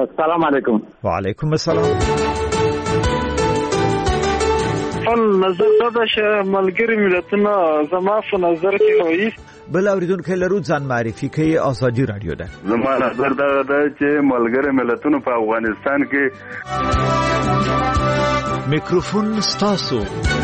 السلام علیکم. وعلیکم السلام. نظر دا چې ملګری ملتونه زما په نظر کې وایي بل اوریدونکو لرو ځان معرفي کوي. ازادي رادیو ده. زما نظر دا چې ملګری ملتونه په افغانستان کې میکروفون ستاسو.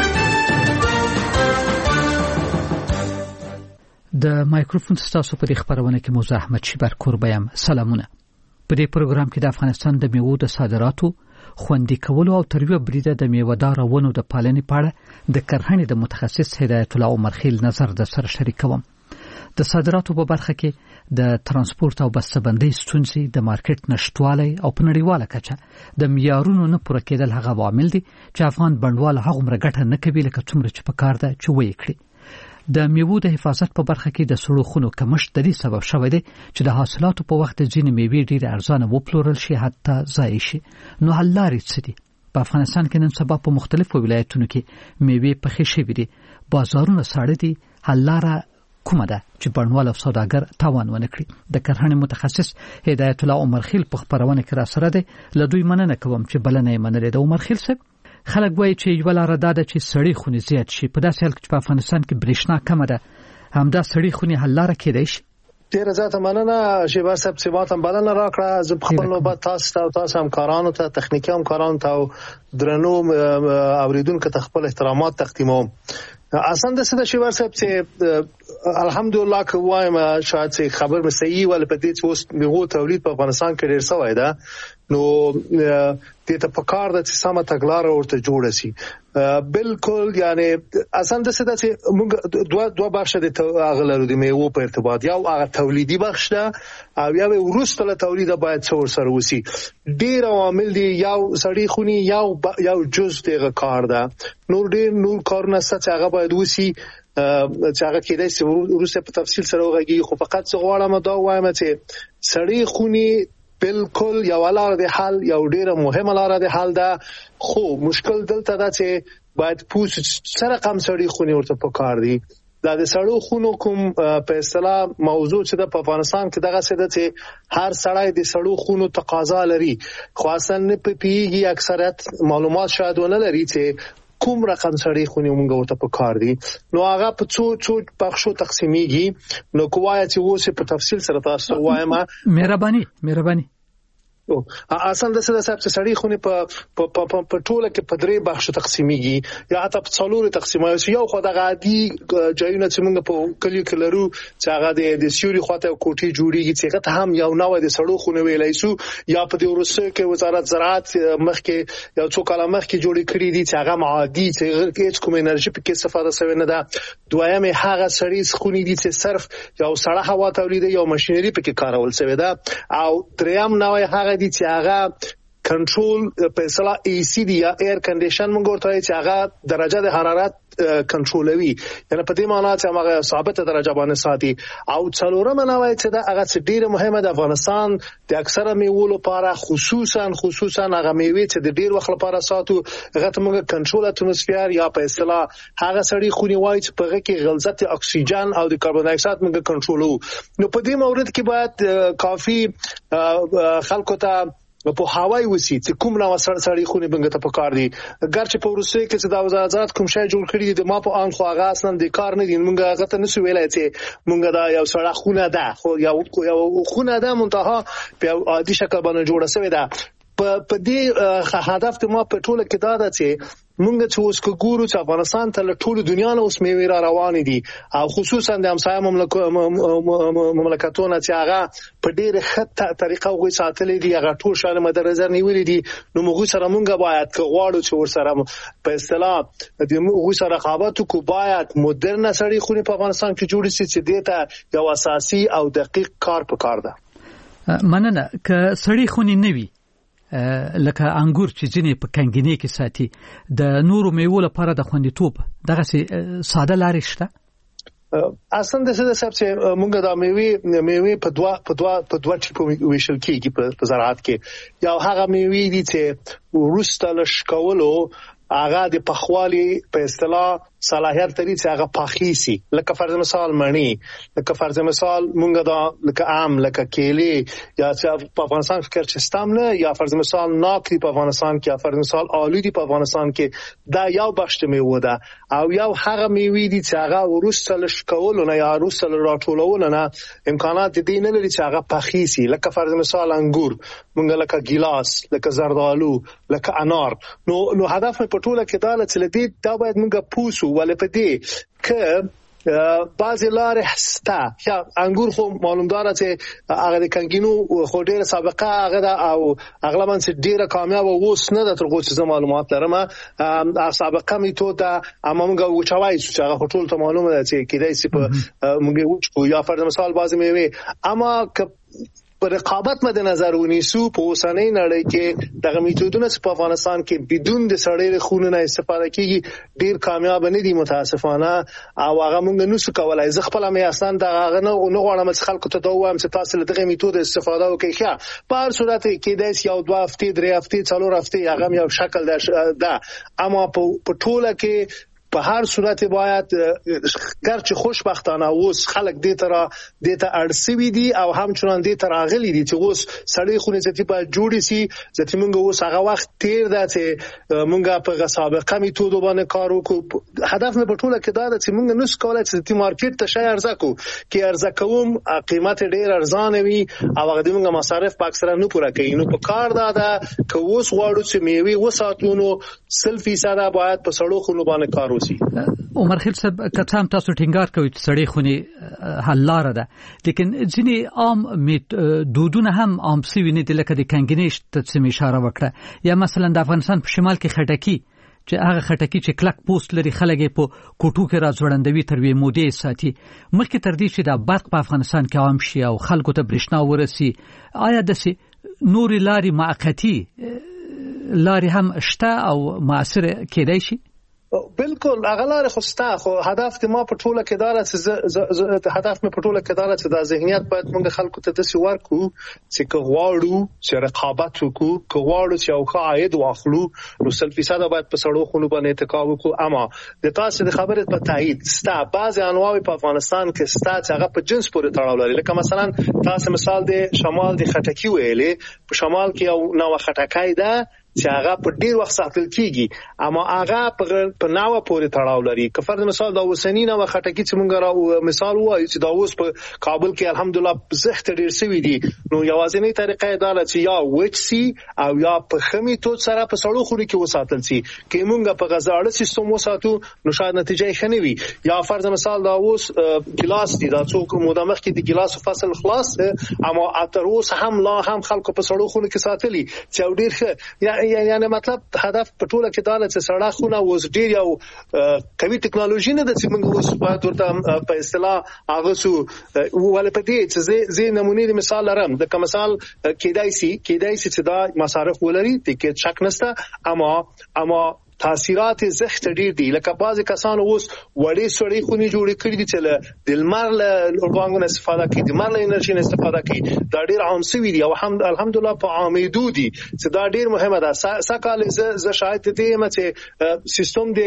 د مایکروفون ستاسو په خبرونه کې موضوع احمد شیبر کوربایم. سلامونه. په دې پروګرام کې د افغانستان د میوو د صادراتو خوندي کولو او ترویج بریده د میوه‌دار ونو د پالنې په اړه د کرهڼې د متخصص هدایت الله عمرخیل نظر د سره شریکوم. د صادراتو په برخه کې د ترانسپورت او بسته‌بندۍ ستونزې، د مارکیټ نشټوالی او په نړیواله کچه د معیارونو نه پوره کېدل هغه عوامل دي چې افغان بڼوال هغومره ګټه نه کوي لکه څومره چې په کار ده چې وایي کړي. د میوو د حفاظت په برخه کې د سړو خونو کمښت د دې سبب شوی دی چې د حاصلاتو په وخت ځینې میوې ډېرې ارزانه وپلورل شي، حتی ضایع شي. نو حل لارې څه دي؟ په افغانستان کې نن سبا په مختلفو ولایتونو کې میوې پخې شوې دي، بازارونه ساړه دي. حل لاره کومه ده چې بڼوال او سوداګر تاوان ونه کړي؟ د کرهڼې متخصص هدایت الله عمرخیل په خبرونه کې را سره دی. له دوی مننه کوم چې بلنه یې منلې ده. عمرخیل صاحب، خلک وایي چې یو لاره ده چې سړې خونې زیات شي. په داسې حال کې چې په افغانستان کې برېښنا کمه ده، همدا سړې خونې حل لاره کېدای شي. ډیر زیاته مننه شیبا صاحب چې ماته بلنه راکړه. زه په خپل نوبت تاسو همکارانو ته، تخنیکی همکارانو ته او درنو اوریدونکو ته خپل احترامات تقدیموم. اصلا د څه شیبا صاحب چې الحمدلله کوم شاید چې خبر مې صحیح ول په دې چې اوس میوه تولید په افغانستان کې ډیر سوی ده. نو دې ته په کار د سمه تګلارې ورته جوړه شي. بالکل یعنی اصلا د څه چې موږ دوه بخش د اغلرو د میوه په ارتباط، یو هغه تولیدي بخش ده او یو وروسته له تولید باید څور سره وسی. ډیر عوامل دي، یو سړی خونی یو جز دغه کار ده. نور کارونه څه هغه باید وسی چې هغه کېدای شي وروسته په تفصیل سره وغږی. خو فقط څه غواړم دا وایم چې سړی خونی بالکل یو لار د حل، یو ډیره مهمه لار د حل ده. خو مشکل دلته دا چې باید پوس سره کم سړی خونی ورته پکار دي. دا د سړو خونو کوم په اصطلاح موضوع چې د افغانستان کې دغه څه ده چې هر سړی د سړو خونو تقاضا لري، خو اصلا نه پیږي. اکثریت معلومات شاید ونه لري چې کوم رقم سړی خونی مونږ ورته پکار دي. نو هغه په څو بخشو تقسیمیږي. نو کومه چې اوس په تفصیل سره تاسو وایم. مهرباني اصلا د څه چې سړی خونی په ټوله کې په درې بخشو تقسیمیږي یا حتی په څلور تقسیمایي. یو خو د عادي ځایونه چې موږ په کلیو کې لرو چې هغه د سیوري خواته کوټي جوړیږي چې هغه هم یو نوې د سړو خونی ویلای شو، یا په دې ورسره کې وزارت زراعت مخکې یو څو کاله مخکې جوړې کړې دي چې هغه عادي چې هیڅ کوم انرژي پکې استفاده شوی نه ده. دویمه هغه سړی خونی دي چې صرف یو سړه هوا تولید یا ماشينري پکې کارول شوی ده. او دریم نوې هغه دي چې هغه کنټرول په اصطلاح ای سی دی یا ایر کنډیشن موږ ورته چې هغه درجه د حرارت کنټرولوي، یعنی په دې معنی چې هغه ثابته درجه باندې ساتي. او څلورم نوای چې دا هغه ډیره مهمه د افغانستان د اکثره میوو لپاره، خصوصا هغه میوې چې د ډیر وخت لپاره ساتو، هغه ته موږ کنټرول اتموسفیر یا په اصطلاح هغه سړی خونی وای چې په هغه کې غلظت اکسیجن او د کاربن ډای اکساید موږ کنټرولو. نو په دې مورد کې باید کافي خلکو ته په هوای وسی چې کوم نو سړی خونی بنګ ته پکار دي. ګرچې په روسیه کې چې د وزارت کوم شای جوړ کړی دي ما په ان خو هغه اصلا د کار نه دي. موږ هغه ته نسو ویلای چې موږ دا یو سړی خونه ده، خو یو خونه ده منتها په عادي شکل باندې جوړه شوی ده. په دې هدف ته ما په ټوله کې دا ده چې موږ چې اوس ګورو چې افغانستان ته له ټوله دنیا نه اوس میوې را روان دي، او خصوصا د همسایه مملکتونو چې هغه په ډېر ښه طریقه وګړي ساتلې دي، هغه ټول شان مد نظر نیولې دي. نو موږ سره موږ باید غواړو چې ورسره په اصطلاح د موږ سره رقابت وکړو. باید مدرن سړی خونی په افغانستان کې جوړ شي چې دته یو اساسي او دقیق کار پکار ده. مننه. که سړی خونی نه وي لکه انګور چې ځینې په کنګینې کې ساتي، د نورو میوو لپاره د خوندیتوب دغه ساده لارې شته؟ اصلا د څه چې موږ د میوې په دوه ټیپو ویشل کېږي په زراعت کې. یو هغه میوې دي چې وروسته له شکولو هغه د پخوالي په اصطلاح صلاحیت لري چې هغه پاخیسي، لکه فرض مثال مڼی، لکه فرض مثال مونږ دا لکه عام لکه کیلې یا چې په افغانستان کې چستم نه یا فرض مثال ناک په افغانستان کې یا فرض مثال آلو دی په افغانستان کې دا یو بخش میوه ده او یو هغه میوه دي چې هغه ورسته لشکول نه یا ورسته راټولول نه امکانات دي نه لري چې هغه پاخیسي، لکه فرض مثال انګور مونږ لکه ګیلاس لکه زردالو لکه انار. نو هدف په ټوله کې دا چې لدی دا باید مونږ پوسو ولې په دې که بعضی لارې هسته یا انګور خو معلوم داره چې هغه د کنګینو خو ډیره سابقه هغه دا او اغلبا چې ډیره کامیاب اوس نه د ترغو چې معلومات لرم سابقه میتود اما موږ وچوي چې هغه ټول ته معلومه ده چې کیدای شي په موږ وچو یا فرض مثال بعضی میوه اما پر رقابت مد نظر ونیسو په اوسنۍ نړۍ کې دغه میتودونه په افغانستان کې بدون د سړی خون نه استفاده کیږي ډیر کامیاب نه دي متاسفانه او هغه موږ نو څه کولای زه خپل مې اصلا دغه نه غواړم چې خلکو ته دا وایم چې تاسو له دغه میتود استفاده وکړئ ښه په هر صورت کې د یو 2 هفته 3 هفته 4 هفته هغه یو شکل ده اما په ټوله کې په هر صورت باید ګرچه خوشبختانه اوس خلک دې ته اړسوي دي او همچنان دې ته راغلي دي چې اوس سړی خو نه ځتی په جوړی سي ځکه موږ اوس هغه وخت تیر ده چې موږ په سابقه میتود باندې کار وکړو. هدف مې په ټوله کې دا ده چې موږ نس کولای چې د مارکیټ ته شای ارزه کو کې ارزه کوم قیمت ډیر ارزان وي او هغه د موږ مصارف په اکثره نه پوره کوي. نو په کار دا ده چې اوس غواړو چې میوه وساتونو 100% باید په سړو خونو باندې کار عمر خیل صاحب کتام تاسو ټینګار کوي چې سړی خونی حل لار ده لیکن ځینی عام دودونه هم عام سوي نه دي لکه د کنګنیش ته څه اشاره وکړه یا مثلا د افغانستان په شمال کې خټکی چې هغه خټکی چې کلک پوست لري خلک په کوټو کې راځوړندوي تر وی مودې ساتي مخکې تر دې چې د برق په افغانستان کې عام شي او خلکو ته برېښنا ورسي آیا د نوري لاري معقتی لاري هم شته او موثر کېدای شي؟ بالکل اغلار خوستا خو هدف ما په ټوله کې دار چې هدف مې په ټوله کې دار چې د ذهنیت باید موږ خلکو ته د سوار کو چې غواړو چې رقابت وکړو غواړو چې او عاید واخلو نو 100% باید په سړو خونو باندې اتکا وکړو. اما د تاسو د خبرې په تایید ستا بعض انواع په افغانستان کې ستا چې هغه په جنس پورې تړاو لري لکه مثلا تاسو مثال د شمال د خټکی ویلې په شمال کې یو نوې خټکای ده چې هغه په ډیر وخت ساتل کیږي اما هغه په ناوه پورې تړاو لري. که فرض مثال دا وسنی نوې خټکی چې مونږ را مثال وایو چې دا اوس په کابل کې الحمدلله زخت ډیر سوي دي نو یوازینی طریقه دا چې یا وچسي او یا په خمي تو سره په سړو خوري کې وساتل سي کې مونږ په غزاړه سیستم وساتو نو شاید نتیجه ښه نه وي. یا فرض مثال دا اوس ګلاس دي دا څوک مدامخ کې د ګلاس فصل خلاص اما اتر اوس هم لا هم خلکو په سړو خوري کې ساتلي چې ډیر ښه یعنی مطلب هدف په ټوله کې دا چې سړه خونه وز ډیر یو قوي ټکنالوژي نه د چې موږ اوس ورته په اصطلاح هغه سو ولې په دې چې زه نمونه مثال لرم د کوم مثال کېدای شي چې دا مصارف ولري ټیکټ شک نشته اما تاثیرات زخت ډیر دي لکه بعضی کسان اوس وړي سړي خوني جوړې کړې دي چې د لمر له اوربانګونو استفاده کوي د لمر له انرژي استفاده کوي دا ډیر عام سوي دي او الحمدلله په عامېدو دي چې دا ډیر مهمه ده. سکهال ز شاید دې چې سیستم د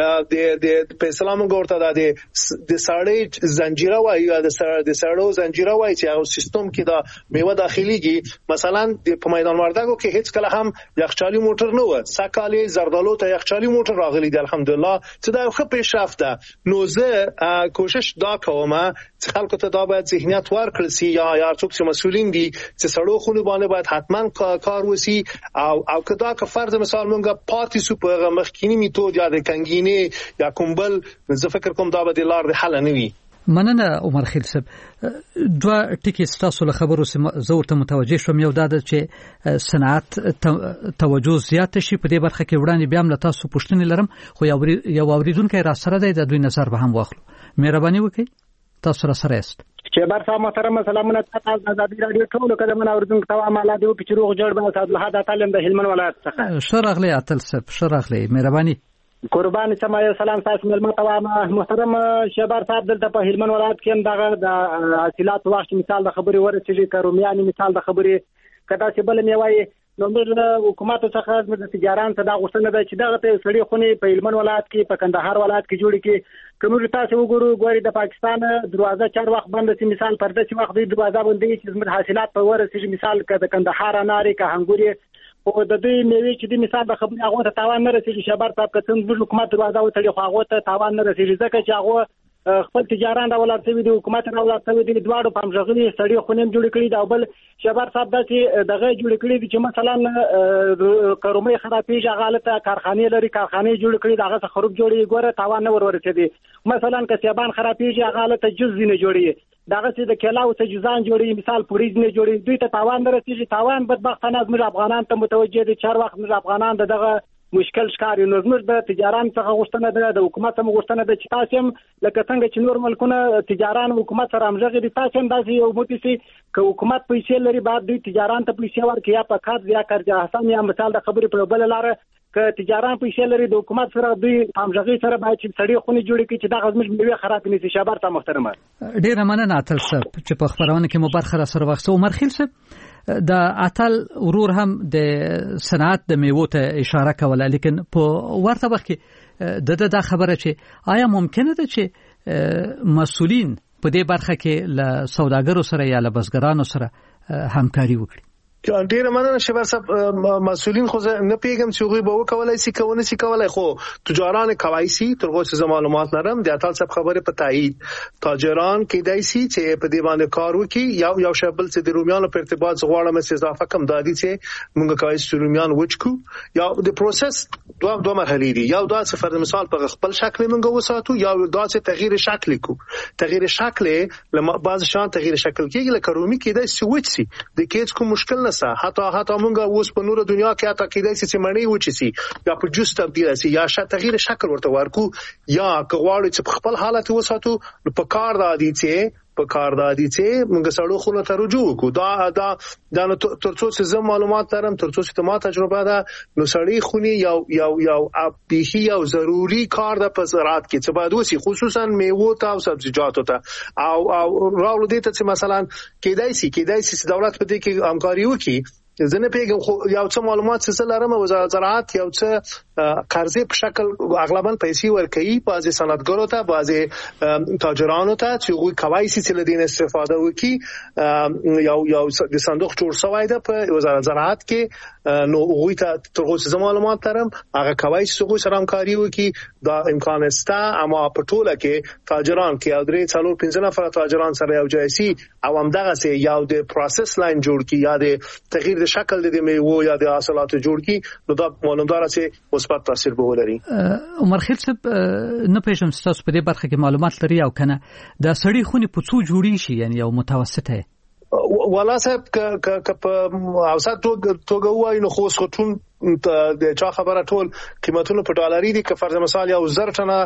په اسلام ګورته د سړې زنجیره وایي یا د سړو زنجیره وایي چې او سیستم کې دا میوه داخليږي مثلا په میدان وردګو کې هیڅ کله هم یخچالي موټر نه و سکهال زردالو ته یخچالي موټر راغلی دی الحمدلله چې دا ښه پیشرفت ده. نو زه کوشش دا کوم چې خلکو ته دا باید ذهنیت ورکړل سي یا څوک چې مسؤلین دي چې سړو خونو باندې باید حتما کار وسی او کدا که فرض مثال مونږه پارټي سوپر مخکینی میتود یا د کنګینه یا کومبل زه فکر کوم دا به د لار د حل نه وي. مننه عمر خیل صاحب دوه ټکی ستاسو له خبرو زورته متوجه شوم یو دا چې صنعت توجه زیات شي په دې برخه کې وړاندې بیا هم تاسو پوښتنې لرم خو یو اوریدونکو را سره دی د دوی نظر به هم واخلو مهرباني وکړئ تاسو را سره است چې برسا محترم سلامونه تاسو د آزادي رادیو ټول کډمن اوریدونکو ته عمله دی په چروغ جوړ به تاسو له حدا تعلم د هلمند ولایت څخه شرغلی اتل صاحب شرغلی مهرباني قربان سمای سلام تاسو ملما ته محترم شهبار صاحب دلته په هلمند ولایت کې دغه د حاصلات واښت مثال د خبري ورسېږي کرومیانی مثال د خبري کدا چې بل میوای نو موږ حکومت څخه د تجاران ته دا غوښتنه ده چې دغه سړي خونې په هلمند ولایت کې په کندهار ولایت کې جوړ کړي. کومه تاسو وګورئ د پاکستان دروازه 4 وخت بند سي، مثال پرده چې وخت د دروازه باندې چې زموږ حاصلات په ورسېږي، مثال د کندهار اناري که هنګوري او د دې میوې چې د مثال د خبرې هغه ته تاوان نه رسېږي. شبر صاحب که څنګه حکومت دروازه وتړي خو هغه ته تاوان نه رسېږي ځکه چې هغه خپل تجاران راولات شوی دی، حکومت راولات شوی دی، دواړو په همغږي سړي خونیم جوړ کړي دا. بل شبر صاحب دا چې دغه جوړ کړي دي چې مثلا کرومې خرابېږي هغه حالت کارخانه لري، کارخانه جوړ کړي دغه څخه خروج جوړي ګوره تاوان نه ورسېدي. مثلا که سیبان خرابېږي هغه حالت جز نه جوړي، دغه چې د کلاو څخه جزان جوړي، مثال پوریز نه جوړي، دوی ته تاوان نه رسېږي. تاوان بدبختانه زموږ افغانان ته متوجه دي. 4 وخت موږ افغانان دغه مشکل ښکاري. نو زموږ د تجاران څخه غوښتنه ده، د حکومت څخه غوښتنه ده چې تاسو هم لکه څنګه چې نور ملکونه تجاران حکومت سره همغږي دي، تاسو هم داسې یو موټی سي که حکومت پیسې لري بعد دوی تجاران ته پیسې ورکړي، یا په کار یا کرجه حسن یا مثال د خبرې په بل لاره که تجاران پیسې لري د حکومت سره دوی همغږي سره باید چې سړي خوني جوړ کړي چې دغه زموږ میوه خراب نه شي. شابر ته محترمه ډیر مننه اتل صاحب چې په خبرونه کې مبارخه را سره وخت. عمر خیل صاحب د اتل ورور هم د صنعت د میوو ته اشاره کوله، لیکن په ورته وخت کې د خبره چې آیا ممکنه ده چې مسؤلین په دې برخه کې له سوداګرو سره یا له بزګرانو سره همکاري وکړي؟ ډیر مننه شبر صاحب. مسؤلین خو نه پیګم چې هغه به وکولای شي کونه شي کولای، خو تجاران کوي سي تر اوسه معلومات لرم د اتل صاحب خبره په تایید. تاجران کې دای سي چې په دې باندې کار وکړي یو شبل چې د رومیانو په ارتباط غواړم چې اضافه کم دادی چې موږ کوي چې رومیان وچکو یا د پروسس دوه مرحلې دي. یو دا چې فرض مثال په خپل شکل موږ وساتو، یا دا چې تغییر شکل کو. تغییر شکل لما بعض شان تغییر شکل کېږي لکه رومي کې دای سي وچ سي د کېڅ کو مشکل حتی مونږه اوس په نور دنیا کې اته کېدای شي چې مړی وچی سي یا په جوس تبدیل شي یا تغییر شکل ورته ورکو، یا کغواړي چې په خپل حالت وساتو په کار دادی چې موږ سړو خونه ته رجوع کو. دا ترڅو چې زم معلومات لرم، ترڅو چې ما تجربه ده، نو سړی خوني یو ابيخي یو ضروری کار د پزرات کې چې باید وسی، خصوصا میوه ته او سبزیجاتو ته او راوړل دي ته چې مثلا کېدای شي دولت په دې کې همکاري وکړي. زنه پیګم خو یو څه معلومات څه لرم، وزارت زراعت یو څه قرضې په شکل اغلبا پیسې ورکوي بعضي صنعتګرو ته، بعضي تاجرانو ته چې هغه کوي چې لدین استفاده وکړي. یو د صندوق جوړ شوی دی په وزارت زراعت کې، نو هغه ته تر اوسه معلومات لرم هغه کوي چې هغه سره همکاري وکړي. دا امکان شته، اما په ټوله کې تاجران کې او درې څلور 15 نفر تاجران سره یو ځای سي او همدغه سي یو د پروسس لاین جوړ کړي یا د تغییر شکل د میوه یا د حاصلاتو جوړ کی، نو دا معلومدار چې مثبت تاثیر به ولري. عمر خیل صاحب نه پېژم تاسو په دې برخه کې معلومات لري او کنه د سړی خوني په څو جوړی شي، یعنی یو متوسطه والا صاحب ک په اوسط توګه وایي نو خو ټول د چا خبره ټول قیمتونه په ډالري دي. که فرض مثال یو 1000 ټنه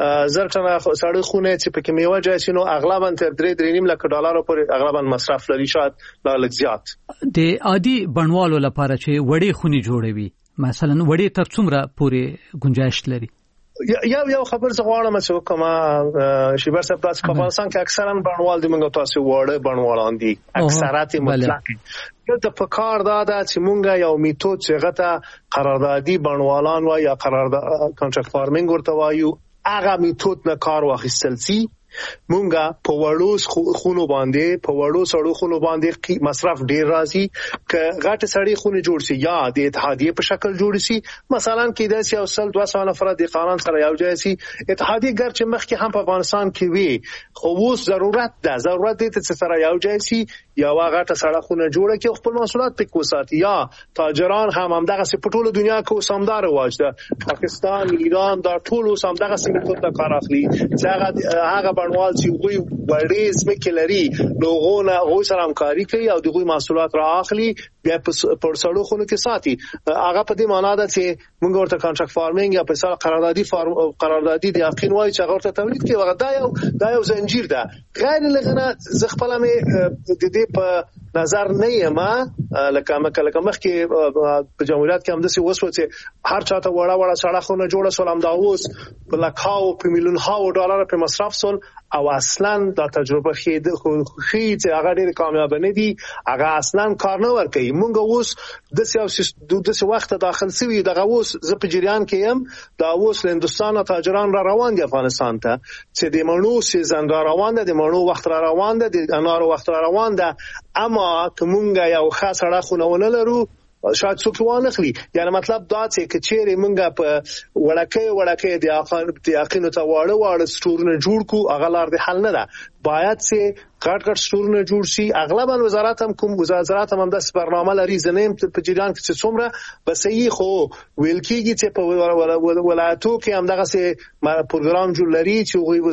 سړی خونه چې په کمیوه جای نو اغلبا تر 3.5 لک ډالر پورې اغلبا مصرف لري، شاید لا لږ زیات. د عادي بڼوالو لپاره چې وړي خوني جوړوي مثلا وړي تر څومره پورې گنجائش لري؟ یو خبر څه غواړم چې کومه شیبر صاحب تاسو په افغانستان کې اکثرا بڼوال دي، موږ تاسو وړه بڼوالان دي اکثریت مطلق. دلته په کار دا چې مونږ یو میتود چې غته قراردادي بڼوالان و یا قرارداد کانټراکټ فارمینګ ورته وایو، هغه میتود نه کار واخیستل سي. مونږه په وړو خونو باندې په وړو سړو خونو باندې مصرف ډیر راځي. ک غټ سړی خونه جوړ شي یا د اتحادیه په شکل جوړ شي، مثلا کې د 200 نفر د قانون سره یو ځای شي. اتحادیه ګر چې مخکې هم په افغانستان کې وي، خو اوس ضرورت دې چې سره یو ځای شي یا غټه سړه خونه جوړه کې خپل محصولات پکې وساتي. یا تاجران همدغه په ټوله دنیا کې سمدار واج ده، پاکستان، ایران دا ټول سمدغه سیمه ته کار اخلي چې هغه بڼوال چې وي وړې سمکې لري نو غو سره همکاري کوي او دغه محصولات را اخلي بیا پر سړو خونو کې ساتي. هغه په دې معنی ده چې موږ ورته کانټراکټ فارمینګ یا په سال قراردادي د یقین وایي چې هغه ورته تولید کوي. دا یو زنجیر ده. غیر لغنه زغپله مې د دې په نظر نه یم لکه مخکې په جمهوریت کې هم داسې وسو چې هر چاته وړه سړه خونه جوړه سول، هم دا اوس په لکاو په میلیون هاو ډالر په مصرف سول او اصلا دا تجربه خې چې هغه ډېر کامیاب نه دي هغه اصلا کار نه ورکوي. مونږ اوس د څه وخت داخل سوي دغه اوس زه په جریان کې يم دا اوس هندستان تاجران را روان دي افغانستان ته چې د مڼو سیزن را روان ده د مڼو وخت را روان ده د انارو وخت را روان ده اما کومه یو خاص راخونه ولرو شاید څوک وانخلي. یعنی مطلب دا چې کچېرې مونږه په وړکې د یقینو ته واړه سټورونه جوړ کو هغه لار د حل نه ده. باید چې غټ سټورونه جوړ شي. اغلبا وزارت هم د برنامه لري زنیم په جریان کې چې څومره بسې خو ویل کېږي چې په ولایتو کې هم دغه سه پروګرام جوړ لري چې غوي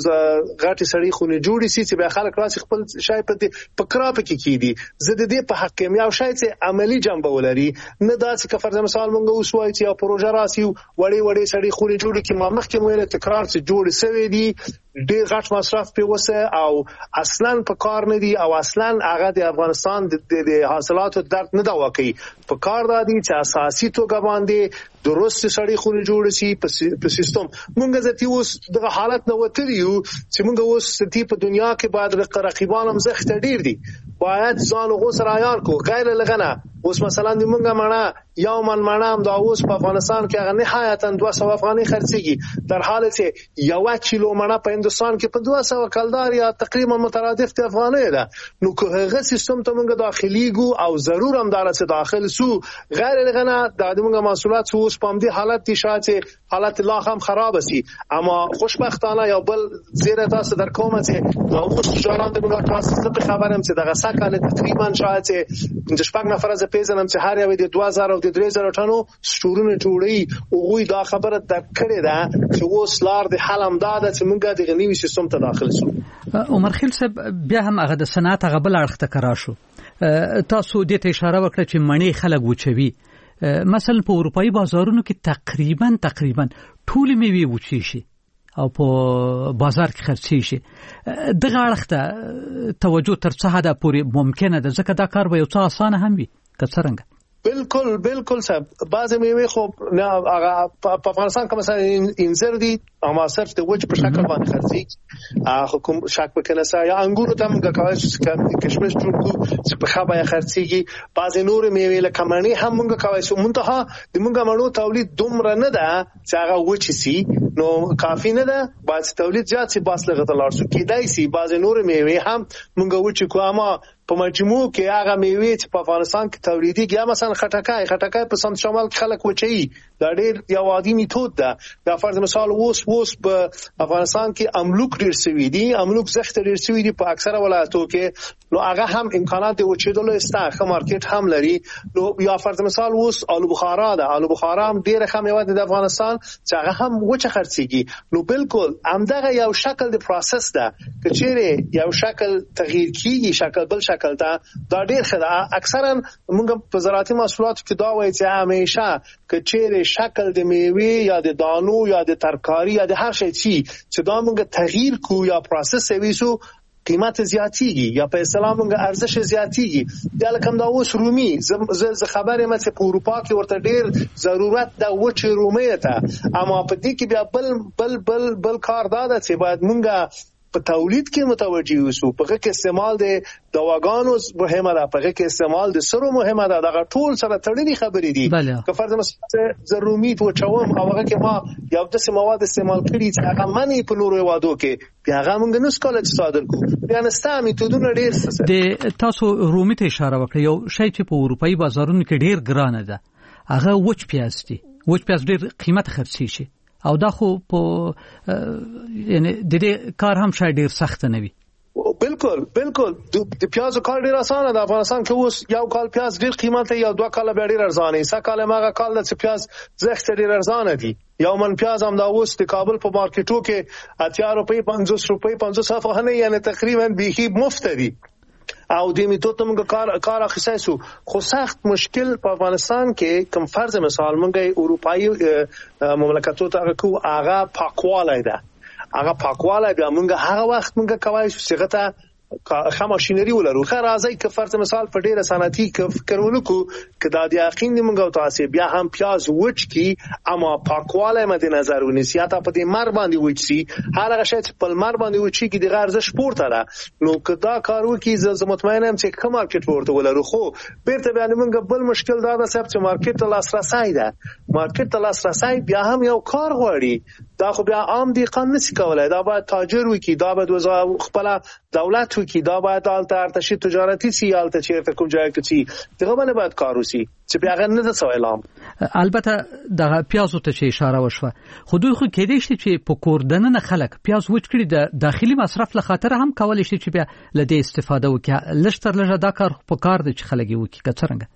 غټ سړی خونه جوړي سي چې به خلک راسي خپل شای په کراپ کې کیدي. زه د دې په حق کې یو شای چې عملی جنبه ولري نه دا چې فرض مثال مونږ اوس وایي چې یو پروژه راسي وړي سړی خونه جوړي کې ما مخکې ویل تکرار چې جوړ سوي دي ډېر غټ مصرف په وسه او اصلا په کار نه دي او اصلا هغه د افغانستان د حاصلاتو درد نه دا واقعي په کار دادي چې اساسي توګه باندې درست سړی خونه جوړ شي په سیستم. مونږ ځکه اوس د حالت نه وته یو چې مونږ اوس ستې په دنیا کې بعد رقیبان هم زخت ډیر دي باید ځان غوسه عیار کو غیر لغنه. اوس مثلا د مونږه مڼه یو من مڼه هم دا اوس په افغانستان کې هغه نهایتا 200 افغاني خرڅيږي در حال چې یو کیلو مڼه په هندستان کې په 200 کلدار یا تقریبا مترادف د افغاني ده. نو که هغه سیستم ته مونږ داخليګو او ضرور هم دار چې داخل سو غیر لغنه د مونږه محصولات اوس په دې حالت دي شاته حالت لا هم خراب شي. اما خوشبختانه یا بل زیره تاسو در کومه چې دا اوس جوړان د مونږه تاسو ته خبرم چې دغه سکه تقریبا شاید د شپږ نفر از پیژنم چې هر یو د 2000 او د 3000 ټنو سټورونه جوړي او غوي دا خبره د کړې ده چې اوس لار د حلم داده چې مونږه د غنیوي سیستم ته داخل شو. عمر خیل صاحب بیا هم هغه د صنعت هغه بل اړخ ته کرا شو. تاسو دې ته اشاره وکړه چې مڼې خلک وچوي. مثلا په اروپאי بازارونو کې تقریبا ټول میوه وچی شي او په بازار کې خرڅي شي. دغه اړخ ته توجه تر څه حد پورې ممکنه ده ځکه دا کار به یو څه اسانه هم وي که څنګه؟ بالکل صاحب بعض میوه خو نه هغه په افغانستان کې مثلا انځر دي اما صرف د وچ په شکل باندې خرڅي حکومت شک وکړه یا انګور ته موږ کوي چې کشمش جوړ کو چې په خبره خرڅيږي. بعض نور میوه لکه مڼې هم موږ کوي چې منتها د موږ مڼو تولید دومره نه ده چې هغه وچ سي نو کافی نه ده. بعض تولید زیات سي باس لغه تلار شو کېدای سي بعض نور میوه هم موږ وچ کو اما په مجموع کې هغه میوه چې په افغانستان کې تولیدېږي یا مثلا خټکای په سمت شمال کې خلک وچي دا ډېر یو عادي میتود ده. دا فرض مثال اوس په افغانستان کې املوک ډېر سوي دي املوک زخت ډېر سوي دي په اکثره ولایتو کې نو هغه هم امکانات د وچېدلو استاخه مارکیټ هم لري. نو یا فرض مثال اوس آلو بخارا هم ډېر ښه میوه د افغانستان چې هغه هم وچه خرڅيږي. نو بالکل همدغه یو شکل د پروسس ده چې چیرې یو شکل تغییر کیږي شکل بل شکل دا ډېر ښه ده. اکثرا موږ په زراعتي محصولاتو کې دا وایي چې همیشه که چیرې شکل د میوه یا د دانو یا د ترکاری یا د هر شي چې دا موږ تغییر کو یا پروسس ویسو قیمت زیاتیږي یا په اسلام موږ ارزش زیاتیږي. دا لکه دا اوس رومي ز خبره مې چې په اروپا کې ورته ډېر ضرورت د وچ رومي ته اما په دې کې بیا بل کار دا ده چې باید موږ په تولید کې متوجي اوسو. په کې استعمال د دواګانو مهمه ده په کې استعمال د سرو مهمه ده. دا ټول سره تړلي خبرې دي. که فرض مثلا ضروري تو چوم او هغه کې ما یو د مواد استعمال کړی چې هغه منی په نورو وادو کې بیا هغه موږ نس کولای صادر کو بیا نستا میتودونه ډېر د تاسو رومي ته اشاره وکړه. یو شی چې په اروپאי بازارونو کې ډېر ګران ده هغه وچ پیاز دي. وچ پیاز ډېر قیمت خرڅي شي او دا خو په یعنی د دې کار هم شاید ډیر سخت نه وي. بالکل د پیازو کار ډیر اسانه ده. افغانستان کې اوس یو کال پیاز ډیر قیمت یا دوه کال به ډیر ارزانه سه کال ماغه کال د پیاز زخت ډیر ارزانه دي. یو من پیاز هم دا اوس د کابل په مارکیټو کې 80 روپۍ 50 روپۍ 50 افغانۍ یعنی تقریبا بیخي مفت دي او د میتود موږ کار اخیستای سو. خو سخت مشکل په افغانستان کې کم فرض مثال موږ اروپאי مملکتو ته کو هغه پاکواله ده. هغه پاکواله بیا موږ هغه وخت موږ کوي چې څنګه ماشينري ولرو خیر راځي که فرض مثال په ډیره صنعتي کارونو کې دا د یقین موږ او تاسو بیا هم پیاز وچ کی اما پاکواله مد نظر ونیسي تا په دې مر باندې وچسي هر هغه شی چې په مر باندې وچی کې د ارزش پورته ده نو کدا کارو کې زه مطمئنم چې کوم مارکیټ ورته ولرو خو بیرته بیا موږ بل مشکل دا ده چې مارکیټ ته لاسرسي ده مارکیټ ته لاسرسي بیا هم یو کار غواړي دا خو بیا عام دی قانون نشي کولای دا باید تاجر وي کی دا باید خپل دولت وي کی دا باید ارتشي تجارتي سي الته چیرته کوم ځای کې سي دغه باندې باید کار وسی چې بیا غن نه څه اعلان البته د پیازو ته اشاره وشوه خو دوی خو کېدې شي چې په کوردنه خلک پیاز وچ کړي د داخلي مصرف له خاطر هم کولای شي چې بیا لدې استفاده وکړي لشتر لږه دا کار په کار دي چې خلک یې وکړي کڅرنګ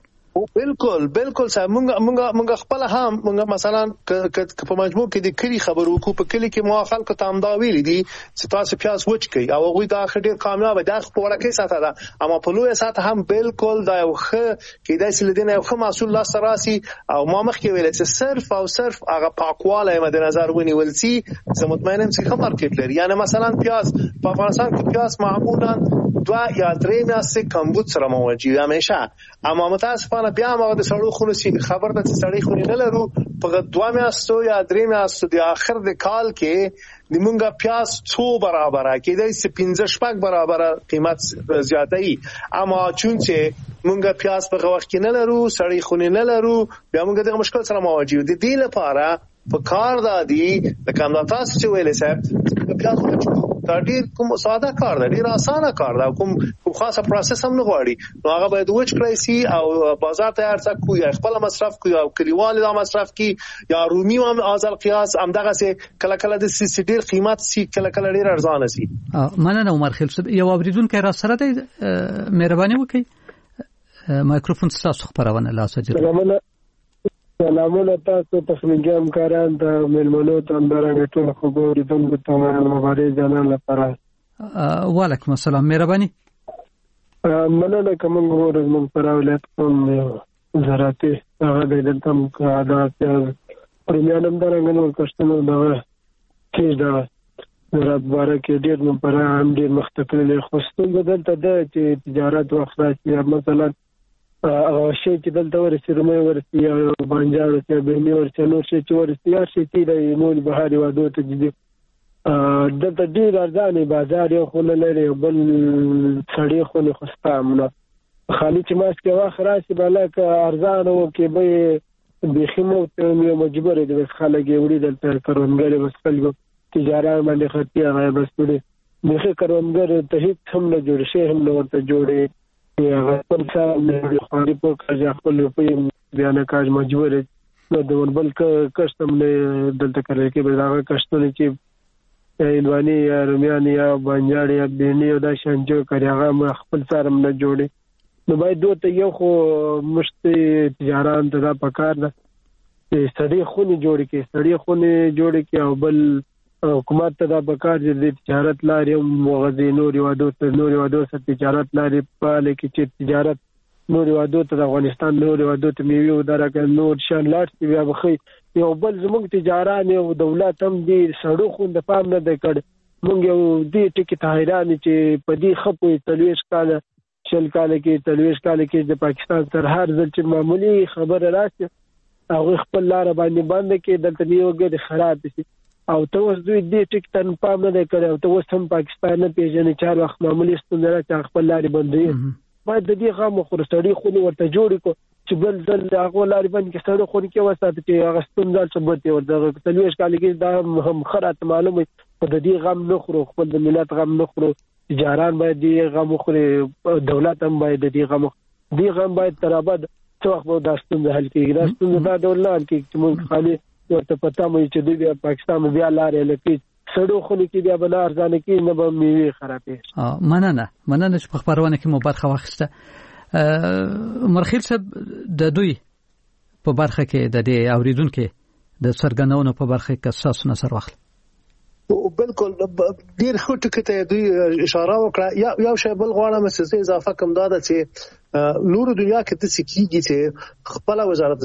بالکل صاحب مونږ خپل هم مونږ مثلا په مجموع کې د کلی خبرو کو په کلی کې مو خلکو ته امدا ویل دي چې تاسو پیاز وچ کړئ او غوي دا ډېر کامیاب دي په ورکه ساته ده اما په لوی ساته هم بالکل دا یو ښه کې داسې لدینه یو ښه محصول لا سراسي او ما مخکې ویل چې صرف هغه پاکواله مد نظر ونیول سي زه مطمئنم چې خبر کې لري یعنی مثلا پیاز په افغانستان کې پیاز معمولا 2 یا 3 میاشتې کمبود سره موجود همیشه اما متاسفانه بیا موږ د سړو خونو سي خبر ده چې سړی خونی نه لرو په 2 میاشتو یا 3 میاشتو د اخر د کال کې د مونږه پیاز 2 برابر کېدای سي 15 برابر قیمت زیاتای اما چون چې مونږه پیاز په وخت کې نه لرو سړی خونی نه لرو بیا مونږ د مشکل سره مواجه دي د لپاره په کار دادي د کوم تاسو چې ویلې صاحب پیاز وچو دا ډیر کوم ساده کار دی ډیر اسانه کار دی کوم خاصه پروسس هم نه غواړي نو هغه باید وچ کړی سي او بازار ته ارڅ کو یا خپل مصرف کو یا کلیوال دا مصرف کی یا رومي هم ازل قیاس هم دغه سي کله د سی ډیر قیمت سي کله ډیر ارزانه سي مننه عمر خیل صاحب یو اوریدونکو را سره دی مهرباني وکړئ مایکروفون تاسو خبرونه لاسه سلامونه تاسو تخنیکی همکاران ته ملمنو ته اندرانګ ټول خبرې دونکو ته مبارک جنان لپاره وعلیکم السلام مهرباني مننه کوم ورځ مون پر ولایت کوم زراعتي هغه د دلتم کا د پرمیانم درنګ نو کښتنو دا چې دا زراعت بارکه ډیر مون پر هم ډیر مختلف خوستون بدلته د چې تجارت وخت راځي مثلا او شي چې دلته ورسې رومي ورسې یا بانجاړو چې بهني ورسې نو شي چې ورسې یا شي چې د مول بهاري وادو ته دي دلته ډیر ارزانه بازار یو خل لري بل سړی خو نه خستامنه خالي چې ماس کې واخ راشي بلک ارزانه او کې به بخمو ته مجبور دي بس خلک وړي دلته کارونګر بس خلکو تجارت باندې خرڅي هغه بس وړي دغه کارونګر ته هیڅ هم نه جوړ شي هم نه ورته جوړي یا خپل څه خاري په کار خپل په بیان کاج مجبور نو د بل کسٹم نه دلته کوي کې به دا کسٹونه چې ایلوانی یا رومیانی یا بانجاړي یا بینی او دا شانجو کوي هغه خپل سره نه جوړي نو باید دوی یو خو مشت تجارت ته پکار ده سړي خوني جوړي کې او بل حکومت ته دا پکار دي تجارت لاري موغذي نور وادو سره تجارت لاري په لکه چې تجارت نور وادو ته افغانستان نور وادو ته میوه درکه نور شان لاټ بیا بخي یو بل زموږ تجارت او دولت هم دي سړو خو د پام نه کړ مونږ یو دې ټکی ته حیران چې په دې خپو تلويش کاله شل کاله کې د پاکستان تر هر ځل چې معمولی خبره راشي هغه خپل لار باندې باندې کې دلته یو ګډ خراب شي او ته اوس دوی دې ټیک تن پام نه کړي او ته اوس هم پاکستان نه پیژنې چې هر وخت معمولی ستونزه چې خپل لاري بندوي باید د دې غو خورستړي خو ورته جوړ کو چې بل ځل هغه لاري باندې کې سره خو کې وساته چې هغه ستونزه ثبوت ورته تلويش کالي کې دا هم خرات معلومه په دې غم نه خورو خپل د ملت غم نه خورو تجارت باید دې غم خوري دولت هم باید دې غم باید ترابد څو وخت د ستونزه حل کیږي دا ستونزه دا دولت کې چې موږ خالي ورته پتا مې چې دوی پاکستان بیا لارې لکه سړو خونی کې بیا بل ارزانه کې نه به میوه خرابې مننه چې په خبرونه کې مو برخه واخیسته مرخیل صاحب د دوی په برخه کې د دې اوریدونکو د سرګنونو په برخه کې اساس نظر واخل بالکل ډیر خو ټکو ته دوی اشاره وکړه یو شی بل غواړم چې اضافه کوم دا چې نور دنیا کې د سکیږي چې خپل وزارت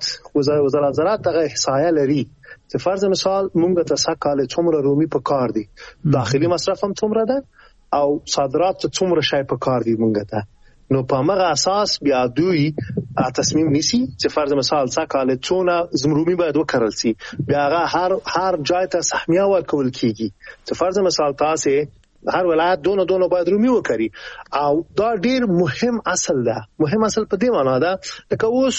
زراعت دغه احصایه لري چې فرض مثال مونږ ته سکاله څومره رومي په کار دي داخلي مصرف هم څومره ده او صادرات څومره شای په کار دی مونږ ته. نو په هغه اساس بیا دوی تصمیم نیسي چې فرض مثال څاکاله څونه زمرومي باید وکړل شي، بیا هغه هر ځای ته سهمیه ورکول کیږي چې فرض مثال تاسو هر ولایت دونه باید رومي وکړي. او دا ډیر مهم اصل ده. مهم اصل په دې معنا ده چې اوس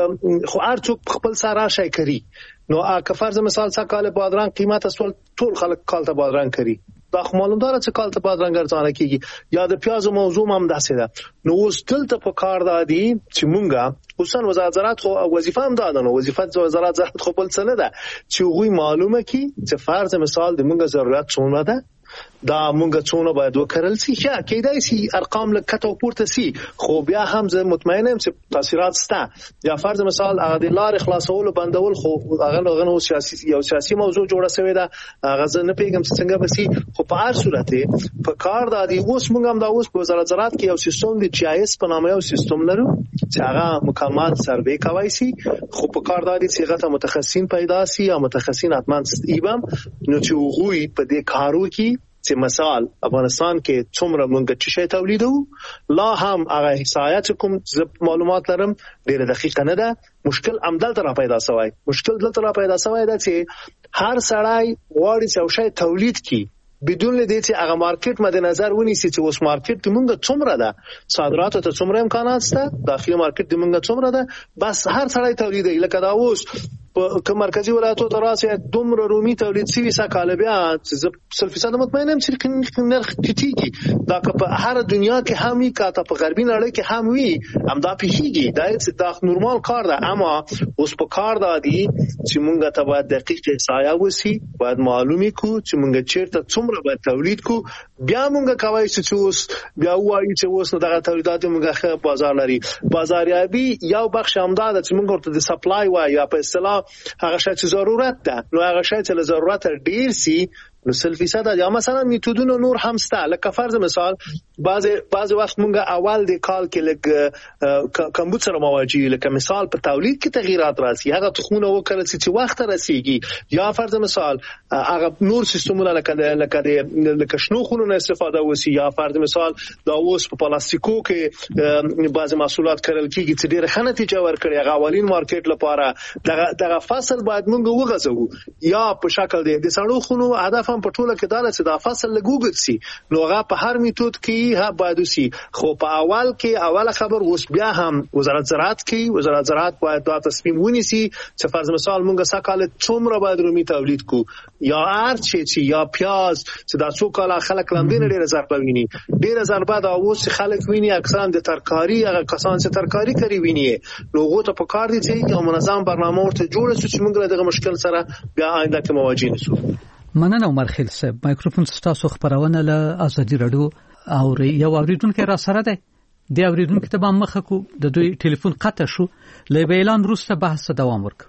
خو هر څوک خپل سره شای کوي. نو که فرض مثال څاکاله بادرنګ قیمت اصل ټول خلک کالته بادرنګ کوي، دا معلومدار چې کالته بادرنګ ارزانه کیږي. یا د پیاز موضوع هم داسې ده. نو اوس دلته په کار دادی چې مونږه اوسن وزارت زراعت خو وظیفه هم دادنه، وظیفه وزارت زراعت خو بل څه نه ده چې غوي معلومه کی چې فرض مثال د مونږه ضرورت څونه ده، دا مونږ څونه باید وکړل شي. یا کېدای شي ارقام لکه پورته شي، خو بیا هم زه مطمئن یم چې تاثیرات شته. یا فرض مثال هغه د لارې خلاصول او بندول خو هغه سیاسي موضوع جوړه شوې ده، هغه زه نه پیګم څنګه بسي. خو په هر صورت په کار دادی اوس مونږ هم دا اوس په وزارت زراعت کې یو سیستم دی چې آیس په نامه یو سیستم لرو چې هغه مکمل سروې کوي شي. خو په کار دادی چې هغه متخصصین پیدا شي یا متخصصین اتمن ایبم نو چې وګوي په دې کارو کې چې مثال افغانستان کې څومره مونږ چې شی تولیدو. لا هم هغه حسایت کوم معلومات لرم ډیره دقیقه نه ده. مشکل عمدل تر پیدا شوی، مشکل دلته را پیدا شوی ده چې هر سړی غواړي چې شی تولید کړي بدون لدې چې هغه مارکیټ مد نظر ونیسي چې اوس مارکیټ د مونږ څومره ده، صادرات ته څومره امکانات شته، داخلي مارکیټ د مونږ څومره ده. بس هر سړی تولیدي لکه دا اوس په مرکزی ولایتو ته راسي دومره رومي تولید شوی سکاله بیا چې 100% مطمئن یم چې نرخ ټیټیږي. دا که په هر دنیا کې هم وي، که په غربي نړۍ کې هم وي، همدا پیښیږي. دا نورمال کار ده. اما اوس په کار دادی چې مونږ ته باید دقیق احصایه وسی، باید معلومي کو چې مونږ چیرته څومره باید تولید کو. بیا مونږ کوي چې اوس بیا وایي چې اوس دغه تولیدات مونږ بازار لري. بازاریابي یو بخش همدا ده چې مونږ ورته د سپلای وایي یا په اصطلاح هغه شی چې ضرورت ده. نو هغه شی چې ضرورت ډیر سي نو 100% یا مثلا میتودونه نور هم سته. لکه فرض مثال بعض وخت مونږه اول د کال کې لګ کمبود سره مواجهه، لکه مثال په تولید کې تغیرات راسي، هغه تخمونه وکړل چې وخت راسيږي. یا فرض مثال هغه نور سیستمونه لکه شنو خونونه استفاده وسی. یا فرض مثال دا اوس په پلاستیکو کې بعض محصولات کړل کیږي چې ډیره ښه نتیجه ورکړي. هغه اولین مارکیټ لپاره دغه فصل باید مونږ وغځو. یا په شکل د سړو خونو هدف هم په ټوله کې دا چې دا فصل لګوګت سي. نو هغه په هر میتود کې ها باید وسی. خو په اول کې اوله خبر اوس بیا هم وزارت زراعت باید دا تصمیم ونیسي چې فرض مثال مونږ سکاله څومره باید رومي تولید کو، یا ارچ یا پیاز چې دا څو کاله خلک لاندې ډیره ضربه ویني. ډیره ضربه دا اوس خلک ویني اکثر د ترکاری هغه کسان چې ترکاری کوي ویني. نو غو ته په کار دي چې یو منظم برنامه ورته جوړ شي چې موږ دغه مشکل سره بیا آینده کې مواجه نشو. مننه عمر خیل صاحب. مایکروفون ستاسو خبرونه له ازادي رادیو او یو اوریدونکو را سره ده. د اوریدونکو ته به مخه کو د دوی ټلیفون قطع شو. له اعلان وروسته بحث دوام ورک.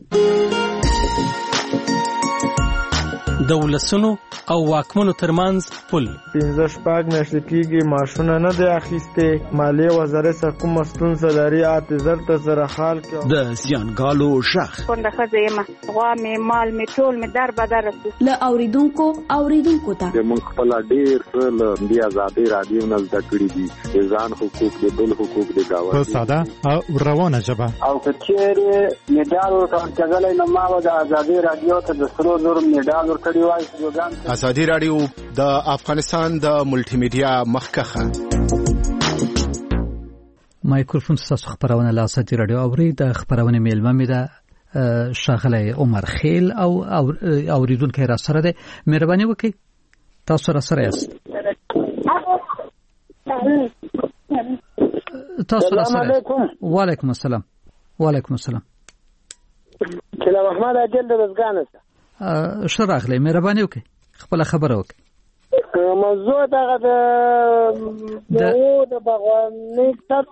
د ولسونو او واکمنو ترمنځ پل 15 میاشتې کېږي ماشونه نه دی اخیسته. مالیه وزارت کوم ستونزه لري اعتذار ته سره حال کې د زیانګالو شخ څنګه خزیمه غوا می مال می ټول می در بدر له اوریدونکو ته موږ خپل ډیر له بیا آزادي رادیو نه زده کړی دي ځان حقوق د بل حقوق د گاوند په ساده او روانه ژبه او کچېره میډال ورکړل نو ما د آزادي رادیو ته د سرو زور میډال ورکړی وای. آزادي رادیو د افغانستان د ملټي میډیا مخکخه. مایکروفون ستاسو خبرونه له آزادي رادیو اوري. د خبرونه میلمه مې ده شاغله عمر خیل او اوریدونکو را سره ده. مهرباني وکړئ تاسو را سره یاست. تاسو را سره. وعلیکم السلام. کله محمد اجل د رزګان څخه شراغله. مهرباني وکړئ خپل خبره وکړئ. موضوع دغه د باغوانۍ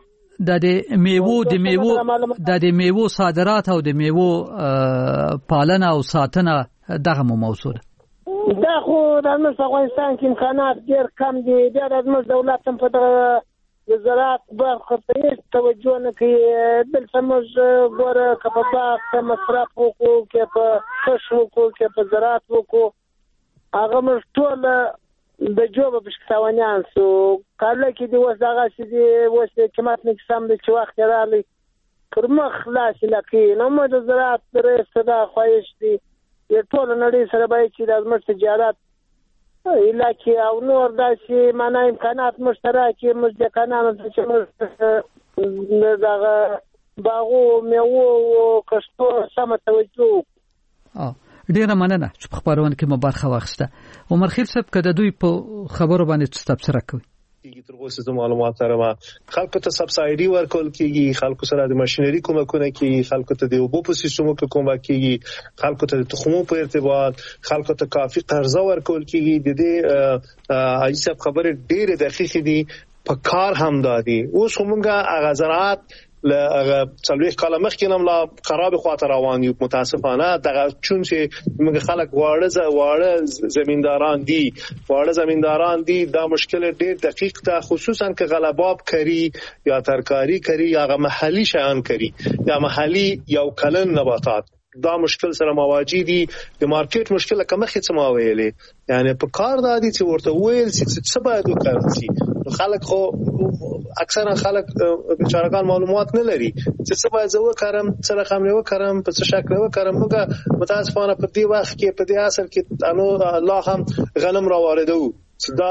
د میوو صادرات او د میوو پالنه او ساتنه دغه موضوع ده. دا خو د افغانستان کې امکانات ډېر کم دي. بیا د دولت هم په زراعت برخه ته توجه نه کوي. دلته موږ ګوره که په باغ کې مصرف وکړو، که په کښت وکړو، که په زراعت وکړو، هغه موږ ټول د جوب بشکتاونیان سو کارله کې دی وس دغه چې دی وس قیمت نه سم د چې وخت رالی پرمخ خلاص لکه نو مو د زراعت درې صدا خوښ دي د ټول نړۍ سره به چې د زموږ تجارت علاقې او نور داسې معنا امکانات مشترکې مزدکنانو چې موږ دغه باغو میوو او کښتو سم توجه ډیره مننه چې په خبرونه کې مو برخه واخیسته. عمر خیل صاحب کده دوی په خبرو باندې تبصره کوي. تر اوسه د معلومات سره خلکو ته سبسایډي ورکول کیږي، خلکو سره د ماشينري کومکونه کیږي، خلکو ته د اوبو په سیستمو کې کومک کیږي، خلکو ته د تخمو په ارتباط، خلکو ته کافي قرضه ورکول کیږي. د دې ایسب خبره ډیره دقیقه دي په کار هم دادي. اوس همغه غزرات له څلويخ کاله مخکې نم لا خراب خاطر روان یو متاسفانه دغه چون چې موږ خلک واړه زمینداران دي دا مشکل ډېر دقیق ده، خصوصا که غلباب کری یا ترکاری کری یا محلي شیان کری یا محلي یو کلن نباتات دا مشکل سره مواجه دي. د مارکیټ مشکل کومه څه ما ویلې یعنی په کار دادي چې ورته ویل چې څه باید وکړي. خلک خو اکثرا خلک بیچارهګان معلومات نه لري چې څه باید زه وکړم، څه رقم وکړم، په څه شکل وکړم. موږ متاسفانه په دې وخت کې په دې اصل کې انو الله هم غنم را واردو دا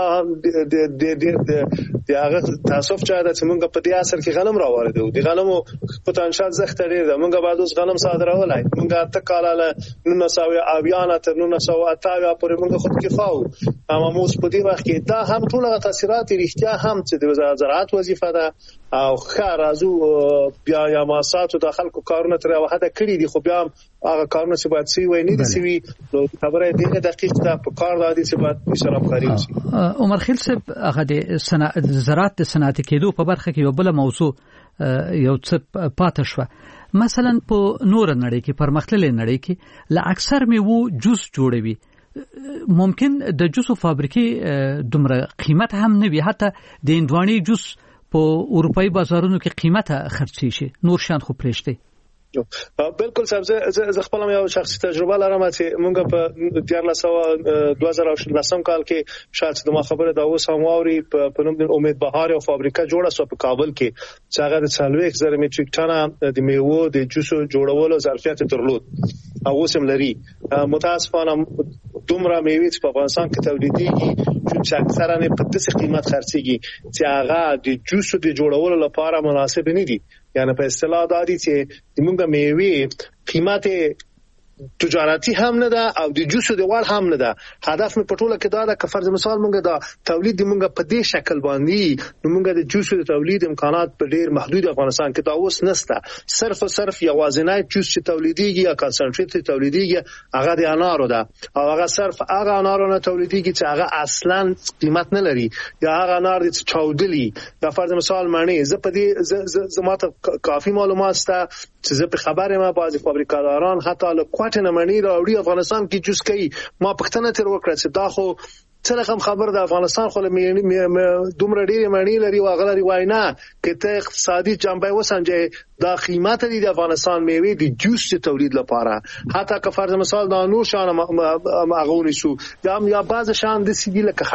د هغه تاسف چا د څنګه په دې اثر کې غنم را واردو د غنمو پوتنشل زخت لري دا موږ بعد اوس غنم صادرولای موږ ته کاله 1900 تر 1980 پورې موږ خود کې فاو اما موږ په دې وخت کې دا هم ټول تاثیرات اړتیا هم چې د زراعت وظیفه ده او خارازو بیا یا ماساتو د خلکو کارونه تر وحده کړی دي، خو بیا هغه کارونه چې باید سی وای نه دي سی نو خبره دې دقیق ده په کار دادي چې باید شراب خاري شي. عمر خیل صاحب هغه د زراعت د صنعت کېدو په برخه کې یو بل موضوع یو څه پاتې شو. مثلا په نور نړۍ کې پرمختللې نړۍ کې لا اکثر میوه جوس جوړوي، ممکن د جوسو فابریکې دومره قیمت هم نه وي، حتی د اندواني جوس په اروپאי بازارونو کې قیمته خرڅي شي، نور شان خو پرېشته. بالکل صاحب زه خپل یو شخصي تجربه لرم چې موږ په 2019 کال کې شاید د ما خبره دا اوس هم واوري په نوم د امید بهار او فابریکه جوړه شو په کابل کې چې هغه د 40,000 میټریک ټنه د میوه د جوسو جوړولو ظرفیت درلود او اوس هم لري. متاسفانه دومره میوه په افغانستان کې تولیدېږي چې اکثرا په داسې قیمت خرڅيږي چې هغه د جوسو د جوړولو لپاره مناسب نه دي. یعنی په اصطلاح دادي چې موږ میوه قیمت تجارتی هم نه ده او د جوسو د وړ هم نه ده. هدف مې پټوله کې دا ده که فرض مثال موږ دا تولید موږ په دې شکل باندې نو موږ د جوسو د تولید امکانات په ډیر محدود افغانستان کې دا اوس نشته. صرف یوازینی جوس چې تولیدېږي یا کنسنټریټ تولیدېږي هغه د انارو ده او هغه صرف هغه انارو نه تولیدېږي چې هغه اصلا قیمت نه لري یا هغه انار د چاودلی دا فرض مثال معنی زه په دې زماته کافي معلومات سته چې زه په خبره ما بعضی فابریکاداران حتی له کوټه نمنې راوړي افغانستان کې جوس کوي. ما پښتنه تر وکړه چې دا خو څه رقم خبر د افغانستان خو دومره ډېر معنی لري او غلري واینا کې ته اقتصادي جنبه وسنجه دا قیمت دي د افغانستان میوه د جوس تولید لپاره حتی که فرض مثال دا نور شان اغونی شو یا بعض شان د سیدی لکه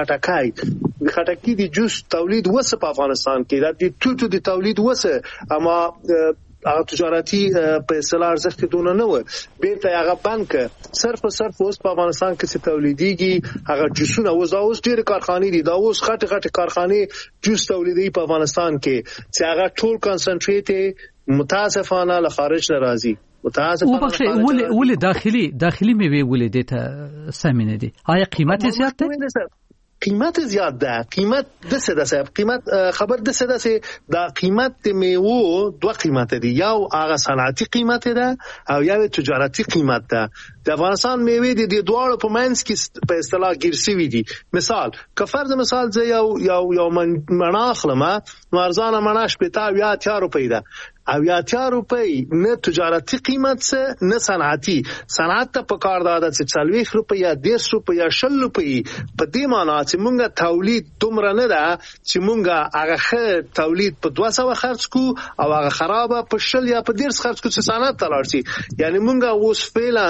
خټکی د جوس تولید وسه په افغانستان کې د توتو د تولید وسه اما هغه تجارتي په اصطلاح ارزښت دونه نه و بیرته هغه بانک صرف اوس په افغانستان کې څه تولیديږي هغه جوسونه اوس ډېر کارخانې دي دا اوس غټ کارخانې جوس تولیدي په افغانستان کې چې هغه ټول کنسنټریټ متاسفانه له خارج نه راځي. متاسفانه ولې داخلي میوه ولې دته سمینه دي آیا قیمت زیات ده؟ قیمت زیاد ده. قیمت د څه ده صاحب؟ قیمت خبر د څه ده چې دا قیمت د میوه دوه قیمت دي، یو هغه صنعتي قیمت ده او یو تجارتي قیمت ده. د افغانستان میوه د دواړو په منځ کې په اصطلاح ګرځوي دي. مثال که فرض مثال زه یو مناخلم نو ارزانه مناش په 80 روپۍ ده او 80 روپۍ نه تجارتي قیمت څه نه صنعتي. صنعت ته په کار داده چې 40 روپۍ یا 10 روپۍ یا 60 روپۍ په دې معنی چې مونږه تولید دومره نه ده چې مونږه هغه تولید په 200 خرج کو او هغه خرابه په 60 یا په 10 خرج کو چې صنعت ته لاړ شي. یعنی مونږه اوس فعلا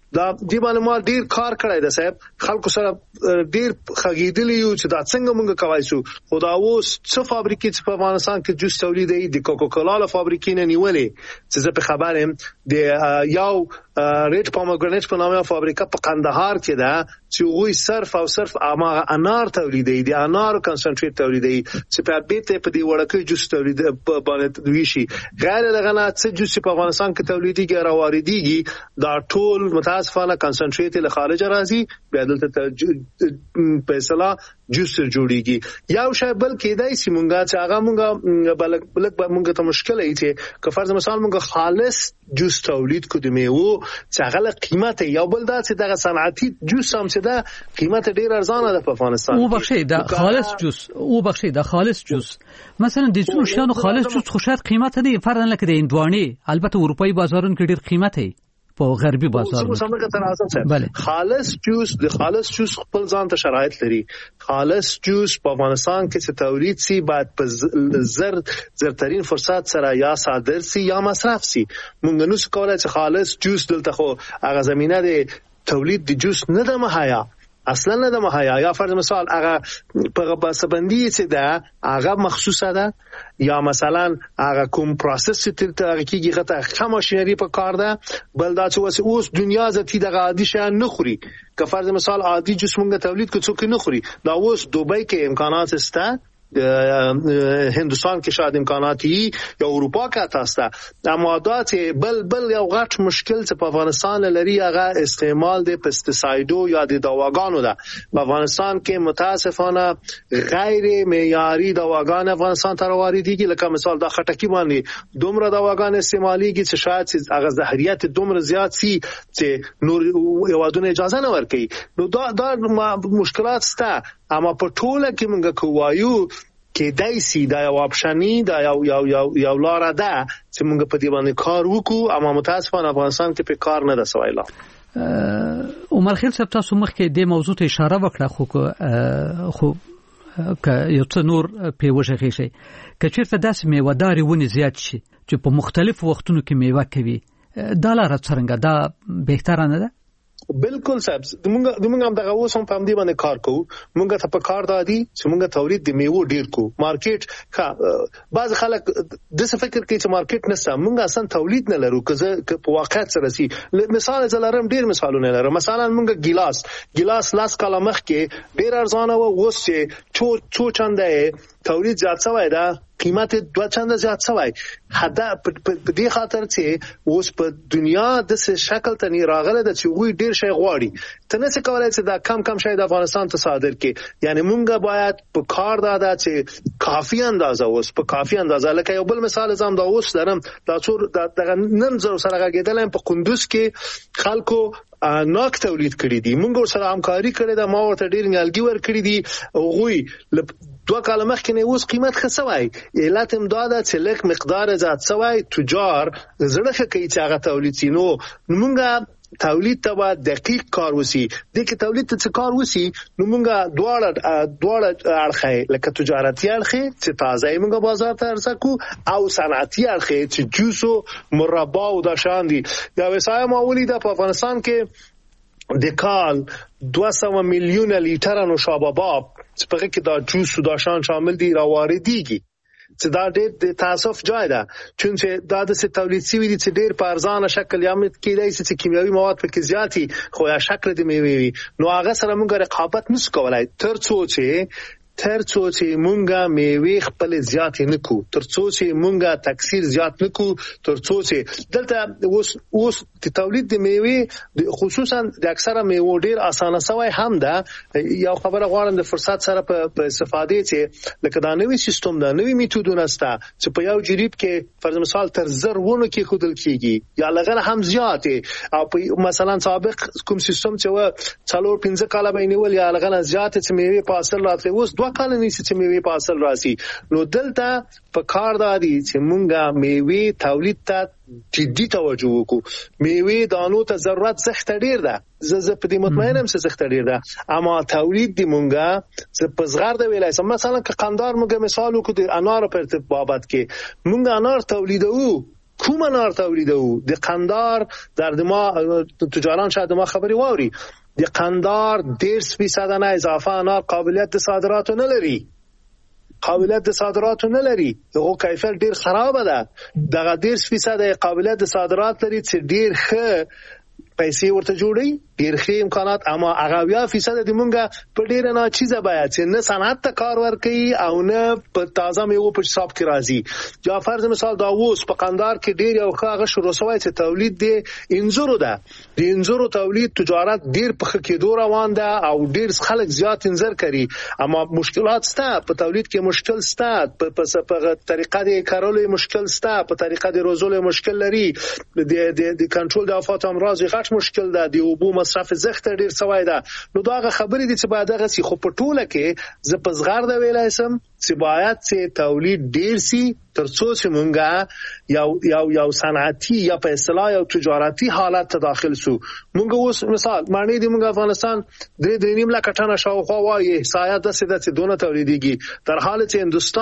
دا دی باندې ما ډیر کار کړی دی صاحب خلکو سره ډیر خګیدلی یو چې دا څنګه مونږ کوای شو خو دا اوس څه فابریکې چې په افغانستان کې جوس تولیدوي د کوکاکولا له فابریکې نه نیولې چې زه په خبر یم د یو ریډ پومګرانټ په نامه فابریکه په قندهار کې ده چې وګوي صرف او صرف انار تولیدوي د انار کنسنټریټ تولیدوي چې په بیت په دی وړکې جوس تولید باندې ویشي غیر لغنا څه جوس په افغانستان کې تولیديږي را واردېږي دا ټول متاسفانه کنسنټریټ له خارج راځي بیا دلته په اصطلاح جوس جوړیږي یو شی بل کېدای سي مونږه چې هغه مونږه بلک مونږه ته مشکل ای چې که فرض مثال مونږه خالص جوس تولید کو د میوه چې هغه قیمت یو بل دا چې دغه صنعتي جوس هم چې دا قیمت ډیر ارزانه ده په افغانستان او بخشي دا خالص جوس او بخشي دا خالص جوس مثلا د څو شانو خالص جوس خو شاید قیمت دی فرضاً لکه د اندواني البته اروپאי بازارونو کې ډیر قیمت دی په غربي بازارونو بله خالص جوس د خالص جوس خپل ځان ته شرایط لري خالص جوس په افغانستان کې چې تولید سي باید په زرترین فرصت سره یا صادر سي یا مصرف سي مونږ نو څه کولای چې خالص جوس دلته خو هغه زمينه د تولید د جوس نه د مهیا اصلا نه د مهیا یا فرض مثال هغه په بسبندي چې ده هغه مخصوصه ده یا مثلا هغه کوم پروسس چې هغه کېږي غته خام ماشينري په کار ده بل دا چې اوس دنیا زتی دغه عادي شان نه خوري که فرض مثال عادي جوس مونږ تولید کو څوک نه خوري دا اوس دوبۍ کې امکانات شته هندوستان کې شاید امکانات یا اروپا کې تاسو اما دا چې بل یو غټ مشکل چې په افغانستان لري هغه استعمال د پستیسایدو یا د دواګانو ده په افغانستان کې متاسفانه غیر معیاري دواګان افغانستان ته واردېږي لکه مثال د خټکی باندې دومره دواګان استعماليږي چې شاید هغه زهريات دومره زیات سي چې نور یوادونه اجازه نه ورکړي نو دا مشکلات سته اما په ټوله کې موږ کوایو کې دایسي دا یو اپشنی دا یو لار ده چې موږ په دې باندې کار وکړو اما متاسفانه افغانستان کې په کار نه ده سوایلا عمر خیل صاحب تاسو مخکې د موضوع ته اشاره وکړه خو که یو څه نور په وژغې شي که چیرته داسې میوه‌داري ونې زیات شي چې په مختلفو وختونو کې میوه کوي دا لاره څنګه دا بهتره نه ده بالکل صاحب موږ هم دغه اوس هم په دې باندې کار کوو موږ ته په کار دادي چې موږ تولید د میوه ډیر کو مارکیټ بعض خلک د څه فکر کوي چې مارکیټ نشته موږ اصلا تولید نه لرو که په واقعیت سره سي مثال زلرم ډیر مثالونه لرم مثلا موږ ګلاس لاس کاله مخ کې ډیر ارزانه و اوس چې څو چنده تولید زیات شوی دا قیمت 2 چنده زیات شوی حدا په دې خاطر چې اوس په دنیا د څه شکل ته راغله د چې وی ډیر شي غواړي ته نه څه کولای چې دا کم شي د افغانستان ته صادر کې یعنی مونږه باید په کار دا چې کافي اندازه اوس په کافي اندازه لکه یو بل مثال زم دا اوس درم دا څور د نن زر سره غېدل په قندوز کې خلکو ناک تولید کړی دي مونږ سره همکاري کړې ده ما ورته ډیر نیالګي ور کړی دي غوي 2 کال مخکې نه اوس قیمت خسوي علت امداده چې لک مقدار زیات سوي تجار زړه کوي چې هغه تولید سينو مونږه تولید ته باید دقیق کار وسی د کې تولید ته کار وسی نو مونږه دواړه اړخه لکه تجارتي اړخه چې تازه مونږه بازار ته ارسکو او صنعتي اړخه چې جوسو مربا او د شان دي دا وسایل معمولی د افغانستان کې د کال 200 میلیون لیټر نوشابه باب چې په کې دا جوس او د شان شامل دي را واردېږي چې دا ډېر تاسف جای ده چونکه دا د تولید سوي دي چې ډېر په ارزانه شکل یا مت کېدای چې کیمیاوي مواد پکې زیاتی خو یا شکل د میوي نو هغه سره موږ رقابت نشو کولای تر څو چې مونږه میوه خپل زیات نه کو تر څو چې مونږه تکثیر زیات نه کو تر څو چې دلته اوس د تولید د میوه خصوصا د اکثره میوه ډیر اسانه سوی هم ده یو خبره غواړم د فرصت سره په استفاده چې لکه دا نوې سیستم دا نوې میتودونه ستا چې په یو جریب کې فرض مثال تر زرونه کې خودل کیږي یا لغه هم زیات او مثلا سابق کوم سیستم چې و 4-5 کاله بینول یا لغه زیات چې میوه په اصل راځي اوس 2 کال نه چې میوه په اصل راسي نو دلته په کار دادي چې مونږه میوه تولید ته جدي توجه وکړو میوه دانو ته ضرورت زخت ډیر ده زه په دې مطمئنم چې زخت ډیر ده اما تولید دی مونږه ز پزغار د ویلای مثلا که قندار مونږه مثال وکړو د انار په بابت کې مونږه انار تولیدو کوم انار تولیدو د قندهار در ما تجاران شاید ما خبري واوري د قندهار 10% نه اضافه انار قابلیت د صادراتو نه لري هغه کیفیت ډیر خراب ده دغه 10% قابلیت د صادرات لري چې ډیر ښه پیسې ورته جوړي ډیر ښه امکانات اما هغه 10% د مونږه په ډیر نه چیزه بیا چې نه صنعت ته کار ورکړي او نه په تازه میوه په حساب کې راځي یا فرض مثال دا اوس په قندهار کې ډیر یو ښه شروع شوی چې تولید دی انځورو ده د انځورو تولید تجارت ډیر په خکېدو روان ده او ډیر خلک زیات انځر کوي اما مشکلات سته په تولید کې مشکل سته په طریقه د کارولو مشکل سته په طریقه د روزولو مشکل لري د کنټرول د آفات امراض غټ مشکل ده د اوبو مصرف زخت ډیر سوای ده نو دا خبرې دي چې باید هغه سي خو په ټوله کې ز پزغار د ویلای سم چې باید چې تولید ډیر سي ترڅو چې مونږه یو صنعتي یا په اصطلاح یو تجارتي حالت ته داخل سو مونږ اوس مثال معنی دی مونږ افغانستان 3.5 لک ټنه شاوخوا وایي سایه د سیده دونه تولیديږي در حال چې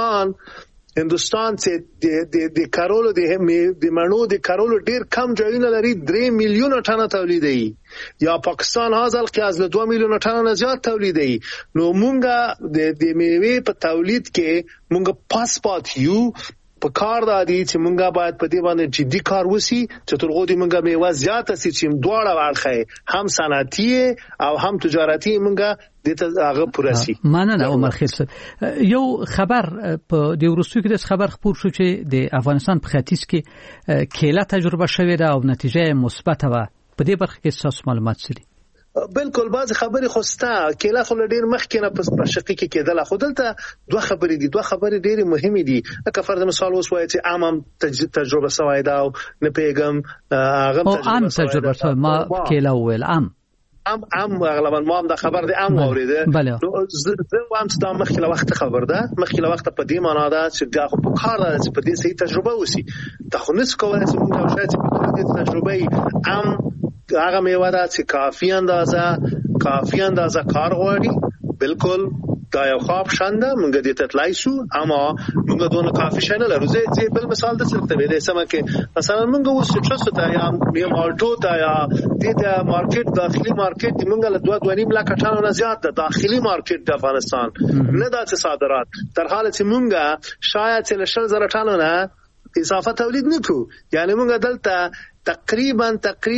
هندوستان چې د کارولو د مڼو د کارولو ډیر کم ځایونه لري 3 میلیون ټنه تولیدي یا پاکستان حاصل کې از 2 میلیون ټنه نه زیات تولیدي نو مونږه د میوه په تولید کې مونږ پاسپورت یو په کار دادي چې مونږه باید په دې باندې جدي کار وسی چې ترغو دې مونږه میوه زیاته سي چې دواړه ورخه هم صنعتي او هم تجارتي مونږه دته هغه پرسي مننه عمر خیل یو خبر په د ورستو کې د خبر خبر شو چې د افغانستان په ختیځ کې کېله تجربه شوې ده او نتیجه مثبت و په دې برخه کې تاسو معلومات سړي بالکل بعض خبرې خوسته کېله خو ډیر مخکې نه په شقي کې کېدل خو دلته دوه خبرې ډېرې مهمې دي لکه فرض مثال اوس وایي چې عام تجربه سوای دا او نه پیغام هغه تجربه سوای ما کېله ویل عام غالبا ما هم دا خبر دی عام اوریده نو زه هم ستاسو مخکې وخت خبر ده مخکې وخت په دې معنا ده چې دا خو په کار ده چې په دې صحیح تجربه وسی ته خو نس کولای چې موږ شاید په دې تجربه عام هغه میوه ده چې کافي اندازه کار غواړي بالکل دا یو خواب شانده مونږ دې تطلای شو اما مونږ دونه کافي شنه لرو زه بل مثال د څه ته ویلې سم کې مثلا مونږ اوس څه ته یا مالټو ته یا د مارکیټ داخلي مارکیټ مونږ له 2.5 لک ټنه نه زیات د داخلي مارکیټ د افغانستان نه د صادرات تر حاله چې مونږ شاید له 10000 ټنه نه اضافه تولید نکو یعنی مونږ دلته تقریبا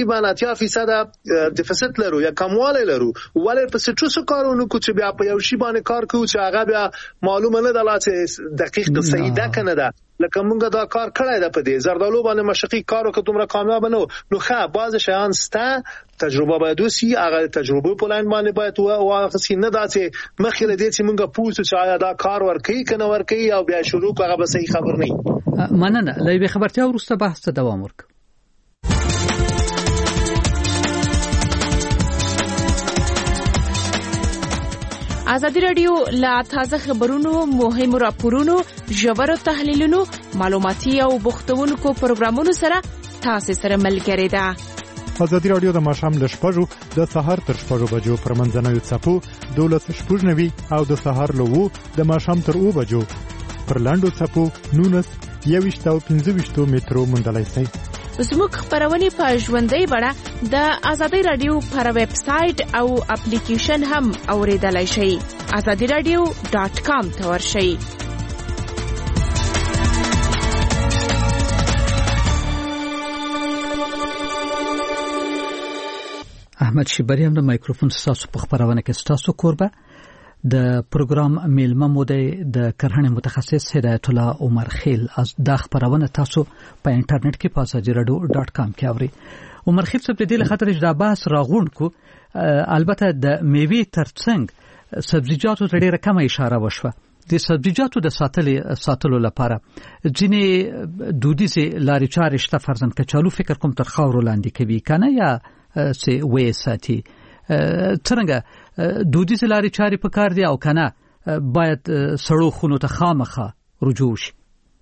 80% دفیسیت لرو یا کمواله لرو ولې په څه کارونه کو چې بیا په یو شی باندې کار کوو چې هغه بیا معلومه نه ده چې دقیق صحیح ده کنه ده لکه مونږ دا کار کړای ده په دې زردالو باندې مشقي کارو که دومره کامیاب نه نو ښه بعض شیان ستا تجربه باید وسی هغه تجربه په لاین باندې باید واخصي نه ده چې مخکې دې چې مونږ پوښتنه چې آیا دا کار ورکي کنه ورکي او بیا شروع هغه به صحیح خبر نه مننه لای خبرتیا ورسته بحث ته دوام ورک ازادي رادیو لا تازه خبرونو مهمو راپورونو ژور تحلیلونو معلوماتي او بوختونکو پروګرامونو سره تاسو سره ملګری ده ازادي رادیو د ماښام ل 6 د سهار تر 6 بجو پر منځنوي چپو 12:00 او د سهار ل 2 د ماښام تر 2 بجو پر لاندو چپو 19:15 مترو مندلای سي زموږ خبرونه په ژوندۍ بڼه د ازادي رادیو پر ویب سټ او اپلیکیشن هم اوریدلای شئ azadiradio.com ته ورشئ احمد شیبری هم د مایکروفون تاسو په خبرونه کې تاسو کوربه د پروګرام میلمه مودې د کرهنې متخصص هدایت الله عمر خیل از د خبرونه تاسو په انټرنیټ کې په azadiradio.com کې اوري عمر خیل څه په دې لخاطر چې دا بحث راغون کو البته د میوه ترڅنګ سبزیجاتو ته ډیره کم اشاره وشوه د سبزیجاتو د ساتلو لپاره ځینې دودیزه لارې چارې شته فرضاً کچالو فکر کوم تر خاورو لاندې کوي کنه یا سي وې ساتي څنګه دودیزه لارې چارې په کار دي او کنه باید سړو خونو ته خامخه رجوع شي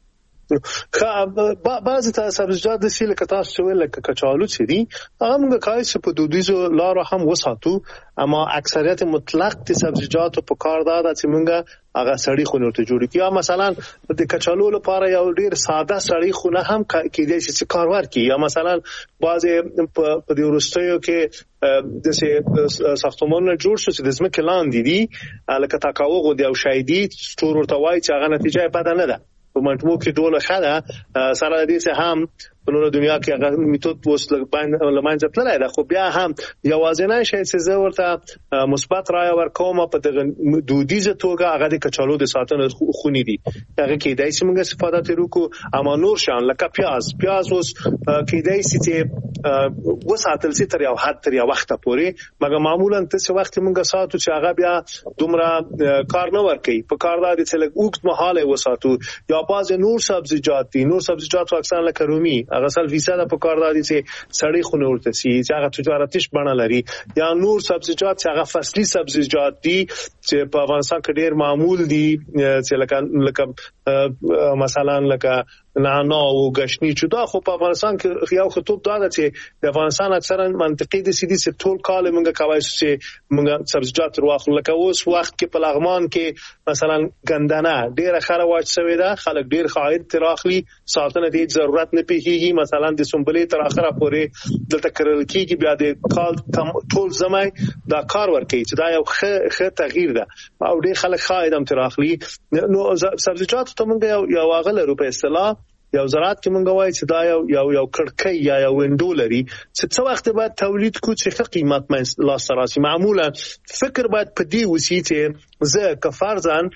بعض سبزیجات د سیل کتاس چې ویل کچالو چې دي هغه موږ کایس په دودیزو لارو هم وساتو اما اکثریت مطلق د سبزیجاتو په کار دا چې موږ هغه سړی خونه ورته جوړ کړو. یا مثلا د کچالو لپاره یو ډیر ساده سړی خونه هم کېدای شي چې کار ورکړي. یا مثلا بعض په دې ورستیو کې د ساختمانونه جوړ شو چې د ځمکې لاندې دي لکه تاکاوغو دی او شایدي سټور ورته وایي چې هغه نتیجه بده نه ده. په منټمو کې ډول خاله سره دې سه هم په نور دنیا کې هغه میتود وسل لمانځه تلای دا خو بیا هم یوازینی شی چې زه ورته مثبت رائے ورکوم په دودیزه توګه هغه د کچالو د ساتنې خونی دي. هغه کې دای چې موږ استفاده ترکو اما نور شان لکه پیاز اوس کې دای چې وساتل سي تر یو حد تر یو وخت پورې مګر معمولا ته وخت موږ ساتو چې هغه بیا دومره کار نه ورکي په کار دا چې لږ وخت مهاله وساتو. یا باز نور سبزیجات اکثر لکه رومي هغه 100% په کار دادي چې سړی خونه ورته سي چې هغه تجارتیش بڼه لري. یا نور سبزیجات چې هغه فصلي سبزیجات دي چې په افغانستان کې ډیر معمول دي چې لکه مثلا لکه نعناع او غشنی چې دا خو په افغانستان کې یو خطوط دا ده چې د افغانستان اکثرا منطقي دي چې ټول کال موږ کوي چې موږ سبزیجات واخلو. لکه اوس وخت کې په لغمان کې مثلا ګندنه ډیره خره واچ شوې ده خلک ډیر خاید تراخلي ساتنه دې ضرورت نه پیږي. مثلا د سنبلې تر اخره پورې دلته کرل کېږي بیا د کال ټول زمای دا کار ورکړي چې دا یو ښه تغییر ده او ډیر خلک خاید هم تراخلي. نو سبزیجات ته موږ یو واغله په اصطلاح یو زراعت کې مونږ وایي چې دا یو کړکۍ یا یو وینډو لري چې څو وخت بعد تولید کو چې قیمت مې لا سراسي معمولا فکر باید په دې وسی چې زه کفارزان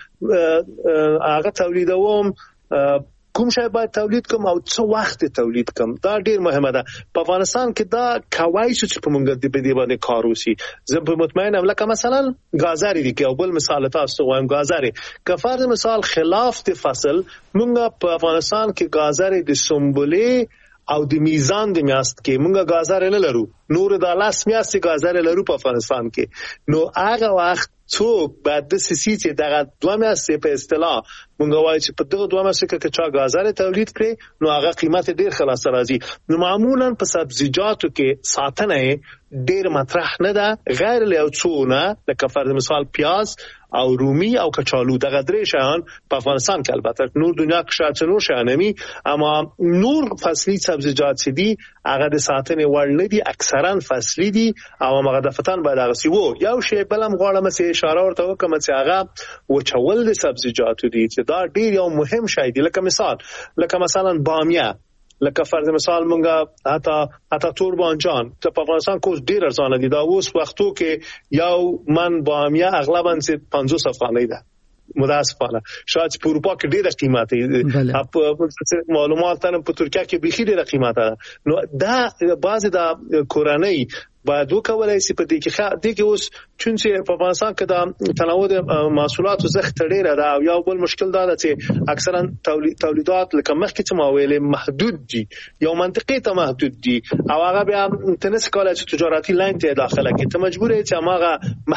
هغه تولیدوم کوم شی باید تولید کوم او څو وخت تولید کوم دا ډیر مهمه ده. په افغانستان کې دا کوي چې په مونږ د دې باندې کار وسی. زه په مطمئنم لکه مثلا غازاری دی کې او بل مثال تاسو وایم غازاری کفارز مثال خلاف د فصل مونږ په افغانستان کې غازاری د سنبلې او د میزان د میاشت کې مونږ غازاری نه لرو. نور د لاس میاشت غازاری لرو په افغانستان کې. نو هغه وخت څوک بعد د سیسي چې دغه دوه میاشتې په اصطلاح مونږ وایي چې په دغه دوه میاشتې کې چا غازاره تولید کړي نو هغه قیمت ډیر خلاص راځي. نو معمولا په سبزیجاتو کې ساتنه ډیر مطرح نه ده غیر له څونه لکه فرض مثال پیاز او رومي او کچالو دغه درې شیان په افغانستان کې البته نور دنیا کې شاید نور شیان نمي اما نور فصلي سبزیجات چې دي هغه د ساتنې وړ نه دي اکثرا فصلي دي او هغه د فتن باید هغه سی وو. یو شی بلم غواړم چې اشاره ورته وکم چې هغه وچول د سبزیجاتو دي چې دا ډیر یو مهم شی دی. لکه مثلا بامیه لکه فرض مثال مونږه حتی تور بانجان ته په افغانستان کوز ډیر ارزانه دي. دا اوس وختو کې یو من بامیه اغلبا 500 افغانۍ ده متاسفانه شاید په اروپا کې ډیره قیمت دی. معلومات تن په ترکیه کې بيخي ډیره قیمت ده. نو دا بعضی د کورنۍ باید وکولای شي په دې کې اوس چونچې په افغانستان کې د تنوع د محصولاتو زخت ډیره ده او یو بل مشکل دا ده چې اکثرا تولیدات لکه مخکې چې ما ویلې محدود دي یو منطقي ته محدود دي او هغه بیا تنس کولای چې تجارتي لاین ته داخله کې ته مجبور یې چې هغه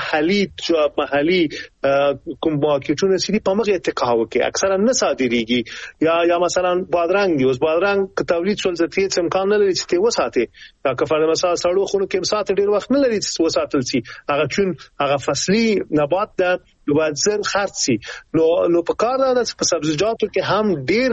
محلي کوم مارکیټونه سړي په مغه اتکاو کې اکثرا نه صادريږي. یا مثلا بادرنګ دی اوس بادرنګ تولید څول ځتې امکان نه لري چې ته وساتې دا کفاره مثلا سړو خونو کې ساعت ډیر وخت نه لري چې وساتل شي هغه چون هغه فصلي نبات ده باید زر خرڅ شي. نو په کار ده په سبزیجاتو کې هم ډیر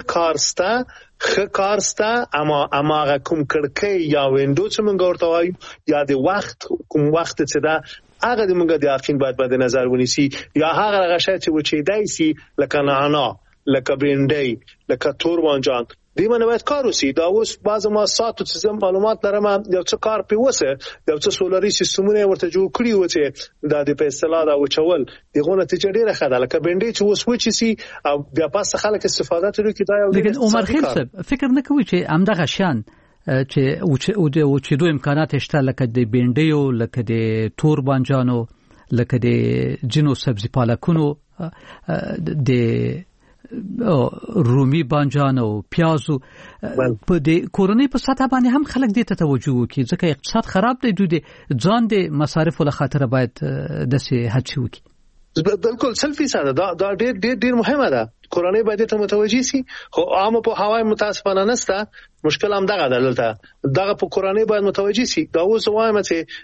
کارسته اما هغه کوم کړکۍ یا وینډو چې موږ ورته وایو یا د وخت کوم وخت چې دا هغه د موږ د اخین باید نظر ونیسي. یا هغه غشای چې وچیدای سي لکه نعناع لکه بینډي لکه تور بانجان دې باندې باید کار وسی. دا اوس بعض ما ساتو چې معلومات لرم یو څه کار پیوسه یو څه سولري سیستمونه ورته جوړ کړی و چې دا د په اصطلاح دا وچول دغه نتیجه ډیره ښه ده لکه بینډي چې اوس وچی سي او بیا پاسه خلک استفاده کوي دا یو لیکن عمر خیل صاحب فکر نه کوي چې همدغه شان چې او چې دوه امکانات شته لکه د بینډیو لکه د تور بانجانو لکه د جنو سبزی پالکونو د رومي بانجان او پیازو په د کورونی په سطح باندې هم خلک دې ته توجه وکړي ځکه اقتصاد خراب دی دوی ځان د مصارف له خاطر باید د سه هڅه وکړي. بالکل 100% دا ډیر مهمه ده. کورنۍ باید ته متوجي سي، خو عام په هوای متاسفانه نسته. مشکل هم دغه دلته دغه په کورنۍ باید متوجي سي. دا اوس وایم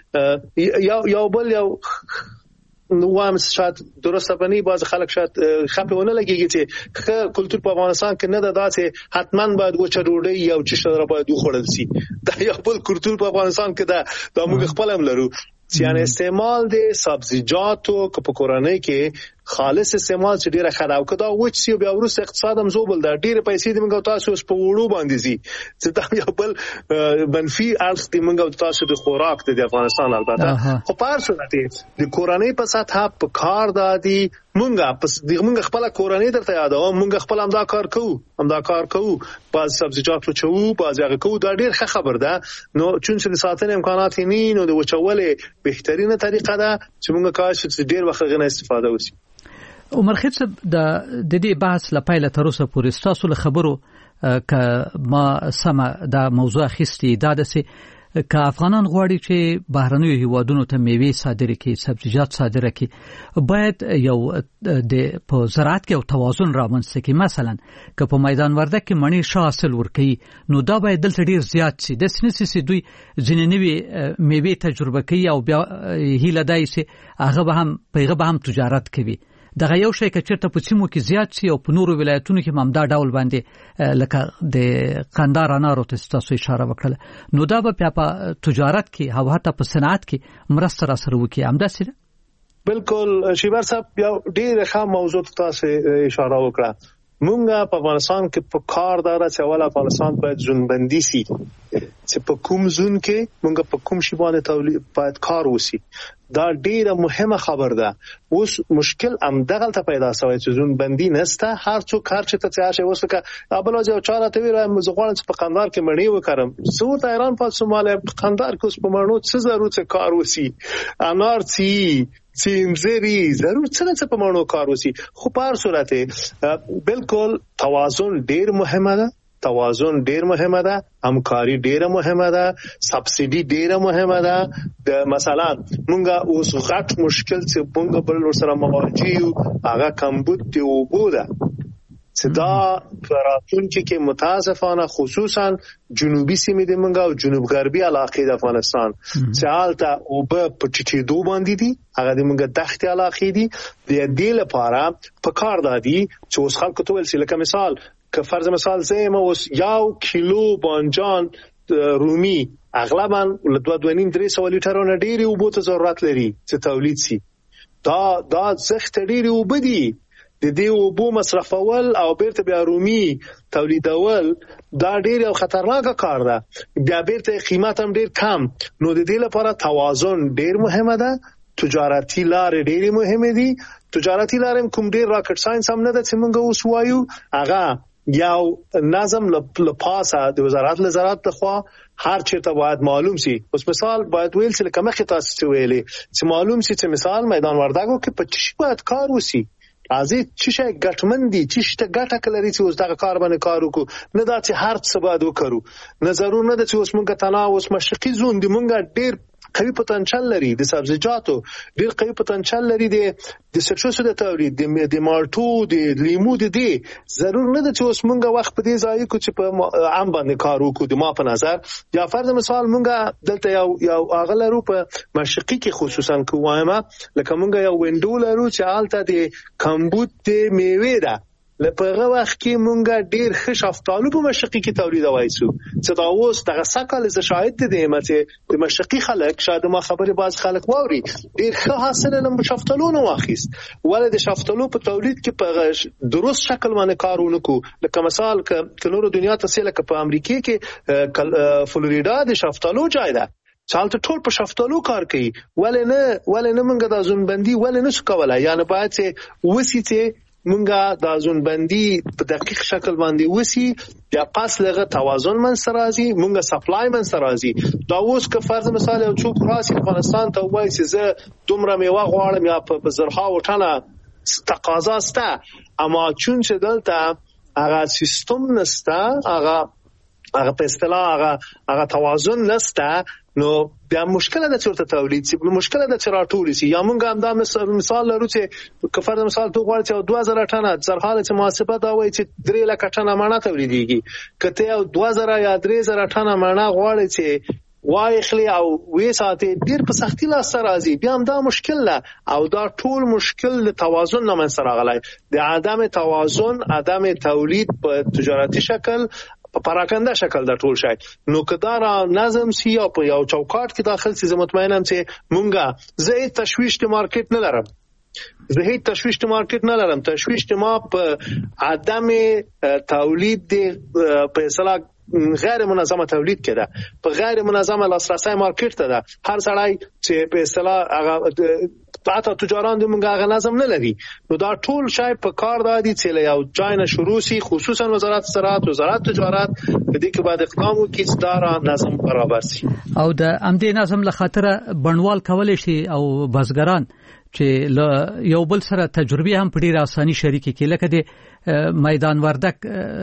چې یو بل یو وایم شاید درسته بني، باز خلک شاید خپونه لګيږي چې کلچر په افغانستان کې نه ده داسې حتما باید وچه ډوډۍ یا چشره باید وخوړل سي. دا یو بل کلچر په افغانستان کې ده، دا موږ خپل هم لرو. یعنی استعمال د سبزیجاتو که په کورنۍ کې خالص استعمال چې ډیره خراب کدا وچ سی بیا ورسره اقتصاد هم زوبل دا ډیره پیسې د منګو تاسو په وړو باندې زی چې دا یو بل منفي اړخ د منګو تاسو د خوراک د افغانستان البته خو په اړه د کورنۍ په سطح په کار دادي مونږه خپل کورنۍ درته یادو مونږ خپل هم دا کار کوو باز سبزیجات وچو باز هغه کوو دا ډیر ښه خبر ده. نو چون چې د ساتنې امکانات نه نو د وچولې بهترینه طریقه ده چې مونږ کاش چې ډیر وخت غنه استفاده وسی. عمر خیب صاحب د دې بحث لپاره تر اوسه پورې تاسو له خبرو ک ما سم دا موضوع خستی دا د که افغانان غواړي چې بهرنیو هیوادونو ته میوه صادره کړي سبزیجات صادره کړي باید یو د په زراعت کې یو توازن رامنځته کړي. مثلا که په میدان ورده کې مڼې ښه حاصل ورکړي نو دا باید دلته ډیر زیات شي. د سنسي دوی ځینې نوې میوه تجربه کوي او بیا هیله دای شي هغه به هم تجارت کوي. دغه یو شی چې چرته په سیمو کې زیات شي او په نورو ولایتونو کې هم دا ډول باندې لکه د قندار انارو ته تاسو اشاره وکړه نو دا به په تجارت کې او حتی په صنعت کې مرسته را سره وکړي. همداسې بالکل شیبر صاحب یو ډیر ښه موضوع تاسو اشاره وکړه. مونږه په افغانستان کې په کار دار چې اول افغانستان باید ژوندبندي سي چې په کوم زون کې مونږ په کوم شی باندې تولید باید کار وسی. دا ډیره مهمه خبر ده. اوس مشکل هم دغه ته پیدا شوی چې ژوندبندي نسته. هر څوک کار چې ته ځای وسکه ابل او چاره ته ویل مزغوان چې په قندار کې مړی وکړم سو ته ایران په سوماله په قندار کې اوس په مړنو څه ضرورت کار وسی انار سیمزری ضرور څه په مړنو کار وسی. خو په هر صورت بالکل توازن ډیر مهمه ده. همکاری ډیره مهمه ده. سبسیډي ډیره مهمه ده. د مثلا مونږه اوس غټ مشکل چې مونږ بل سره مواجه یو هغه کمبود دی او بوده چې دا فراتون کې متاسفانه خصوصا جنوبي سیمې د مونږه او جنوب غربي علاقې د افغانستان چې حالته او په پټچې دو باندې دي هغه د مونږه دښتې علاقې دي. د دې لپاره په کار دادي چې اوس خلکو ته ویل لکه مثال که فرض مثال زما اوس یو کیلو بانجان رومي اغلبا له 2.5-3 لیټرونه ډېری اوبو ته ضرورت لري چې تولید شي. دا زخت ډېری اوبه دي. د دې اوبو مصرفول او بیرته بیا رومي تولیدول دا ډېر یو خطرناک کار ده. بیا بیرته قیمت هم ډېر کم. نو د دې لپاره توازن ډېر مهمه ده. تجارتي لارې ډېرې مهمه دي. تجارتي لارې کوم ډېر راکټ ساينس هم نه ده چې موږ اوس وایو. هغه یو نظم لپاسه د وزارت زراعت لخوا هر چیرته باید معلوم سي. اوس مثال باید ویل چې کومه خطاسته ویلې چې معلوم سي چې مثال میدان وردګو کې 25 باید کار وسی. ازي چې شي ګټمندي چې ته ګټه کلري چې اوس دغه کار باندې کار وکړو نه دا چې هر څه باید وکړو. نه ضرور نه چې اوس مونږ تناوس مشرقي زون دی مونږ ډیر قوي پوتنشل لري د سبزیجاتو ډیر قوي پوتنشل لري د سټروس د تولید د مالټو د لیمو د ضرور نه چې اوس مونږ وخت په دې ځای کو چې په عام باندې کار وکړو. د ما په نظر یا فرض مثال مونږ دلته یو اغلرو په مشرقي کې خصوصا کومه لکه مونږ یو وینډو لرو چې حالت د کمبود د میوه ده. لپاره وخت کې مونږ ډیر ښه شفتالو په مشرقي کې تولیدوي سو چې دا اوس دغه سکل ز شاهد دي چې د مشرقي خلک شاید ما خبره باز خلک ووري ډیر ښه حاصل له شفتالو نو واخیست ولې د شفتالو په تولید کې په درست شکل باندې کارونه کو. لکه مثال ک نورو دنیا ته سره په امریکا کې فلوریدا د شفتالو ځای ده چالت ټول په شفتالو کار کوي. ولې نه مونږ د ژوندبندي ولې نه کولای یعنی باید چې وسیته مونږه د ژوندبندي په دقیق شکل باندې وسی یا پاس لغه توازن من سرازي مونږه سپلای من سرازي. دا اوس که فرض مثال یو څوک راسي افغانستان ته وایي چې زه دومره میوه غواړم یا په زرها وټنه تقاضا سته اما چون چې دلته هغه سیستم نسته هغه هغه په اصطلاح هغه توازن نشته نو بیا مشکله ده چې تولید سي مشکله ده چې راټول سي یا مونږ هم دا مثال لرو چې کفر مثال تو غواړي چې 2000 ټنه زرحاله چې محاسبه دا وایي چې 3 لک ټنه مڼه تولیديږي کته 2000 یا 3000 ټنه مڼه غواړي چې وایخلی او وې ساتي ډیر په سختي لاس راځي بیا هم دا مشکل ده او دا ټول مشکل د توازن نه من سره غلای د عدم توازن عدم تولید په تجارتي شکل په پراکنده شکل د ټول شای نو کدار نظم سی او په یو چوکاټ کې داخل سي مطمئنم چې مونږه زه تشویش د مارکیټ نه لرم زه هیڅ تشویش د مارکیټ نه لرم تشویش ما په عدم تولید په اصطلاح غیر منظمه تولید کړه په غیر منظمه لاسرسي مارکیټ ته ده هر سړی چې په اصطلاح هغه تاسو تجاران د مونږه غ نظم نه لري نو دا ټول شای په کار دادي چې یو ځای نه شروع سي خصوصا وزارت زراعت وزارت تجارت په دې کې باید اقدام وکړي چې دا نظم برابر سي او د امدې نظم له خاطر بڼوال کولای شي او بازګران چې یو بل سره تجربه هم په ډیره اساني شریک کړي لکه د میدان وردک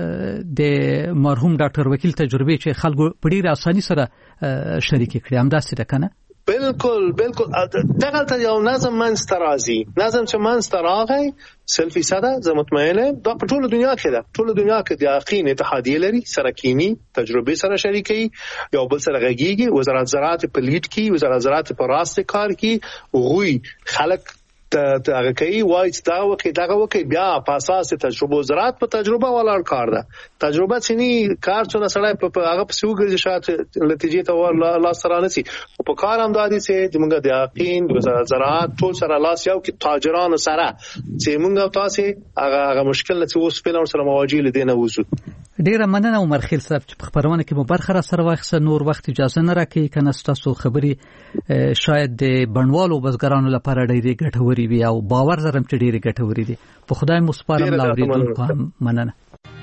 د مرحوم ډاکټر وکیل تجربه چې خلکو په ډیره اساني سره شریک کړي هم داسې ده کنه بالکل دغه ته یو نظم منسترازي نظم چې منستراغی سلفي ساده زه مطمئنه دا په ټول دنیا کې ده ټول دنیا کې د یقین اتحادیه لري سره کینی تجربه سره شریکي یو بل سره غږیږي وزارت زراعت په لیډ کې وزارت زراعت په راست کار کې غوي خلک هغه کوي وایي چې دا وکي بیا په اساس تجربه زراعت په تجربه ولاړ کار ده تجربه چې کار څونه سړی په هغه په سوګر شاته نتیجې ته لاس سره نسی په کار هم دادي چې موږ د یقین د زراعت ټول سره لاس یو کې تاجرانو سره چې موږ تاسو هغه مشکل چې اوس په نور سره مواجه لیدنه وځو ډیره مننه عمر خیل صاحب چې په خبرونه کې مو برخه را سره واخصه نور وخت اجازه نه راکې کنه تاسو خبري شاید د بڼوالو بزګرانو لپاره ډیره ګټوري وي او باور زرم چې ډیره ګټوري دي په خدای مو سپارم لاوري دونکو مننه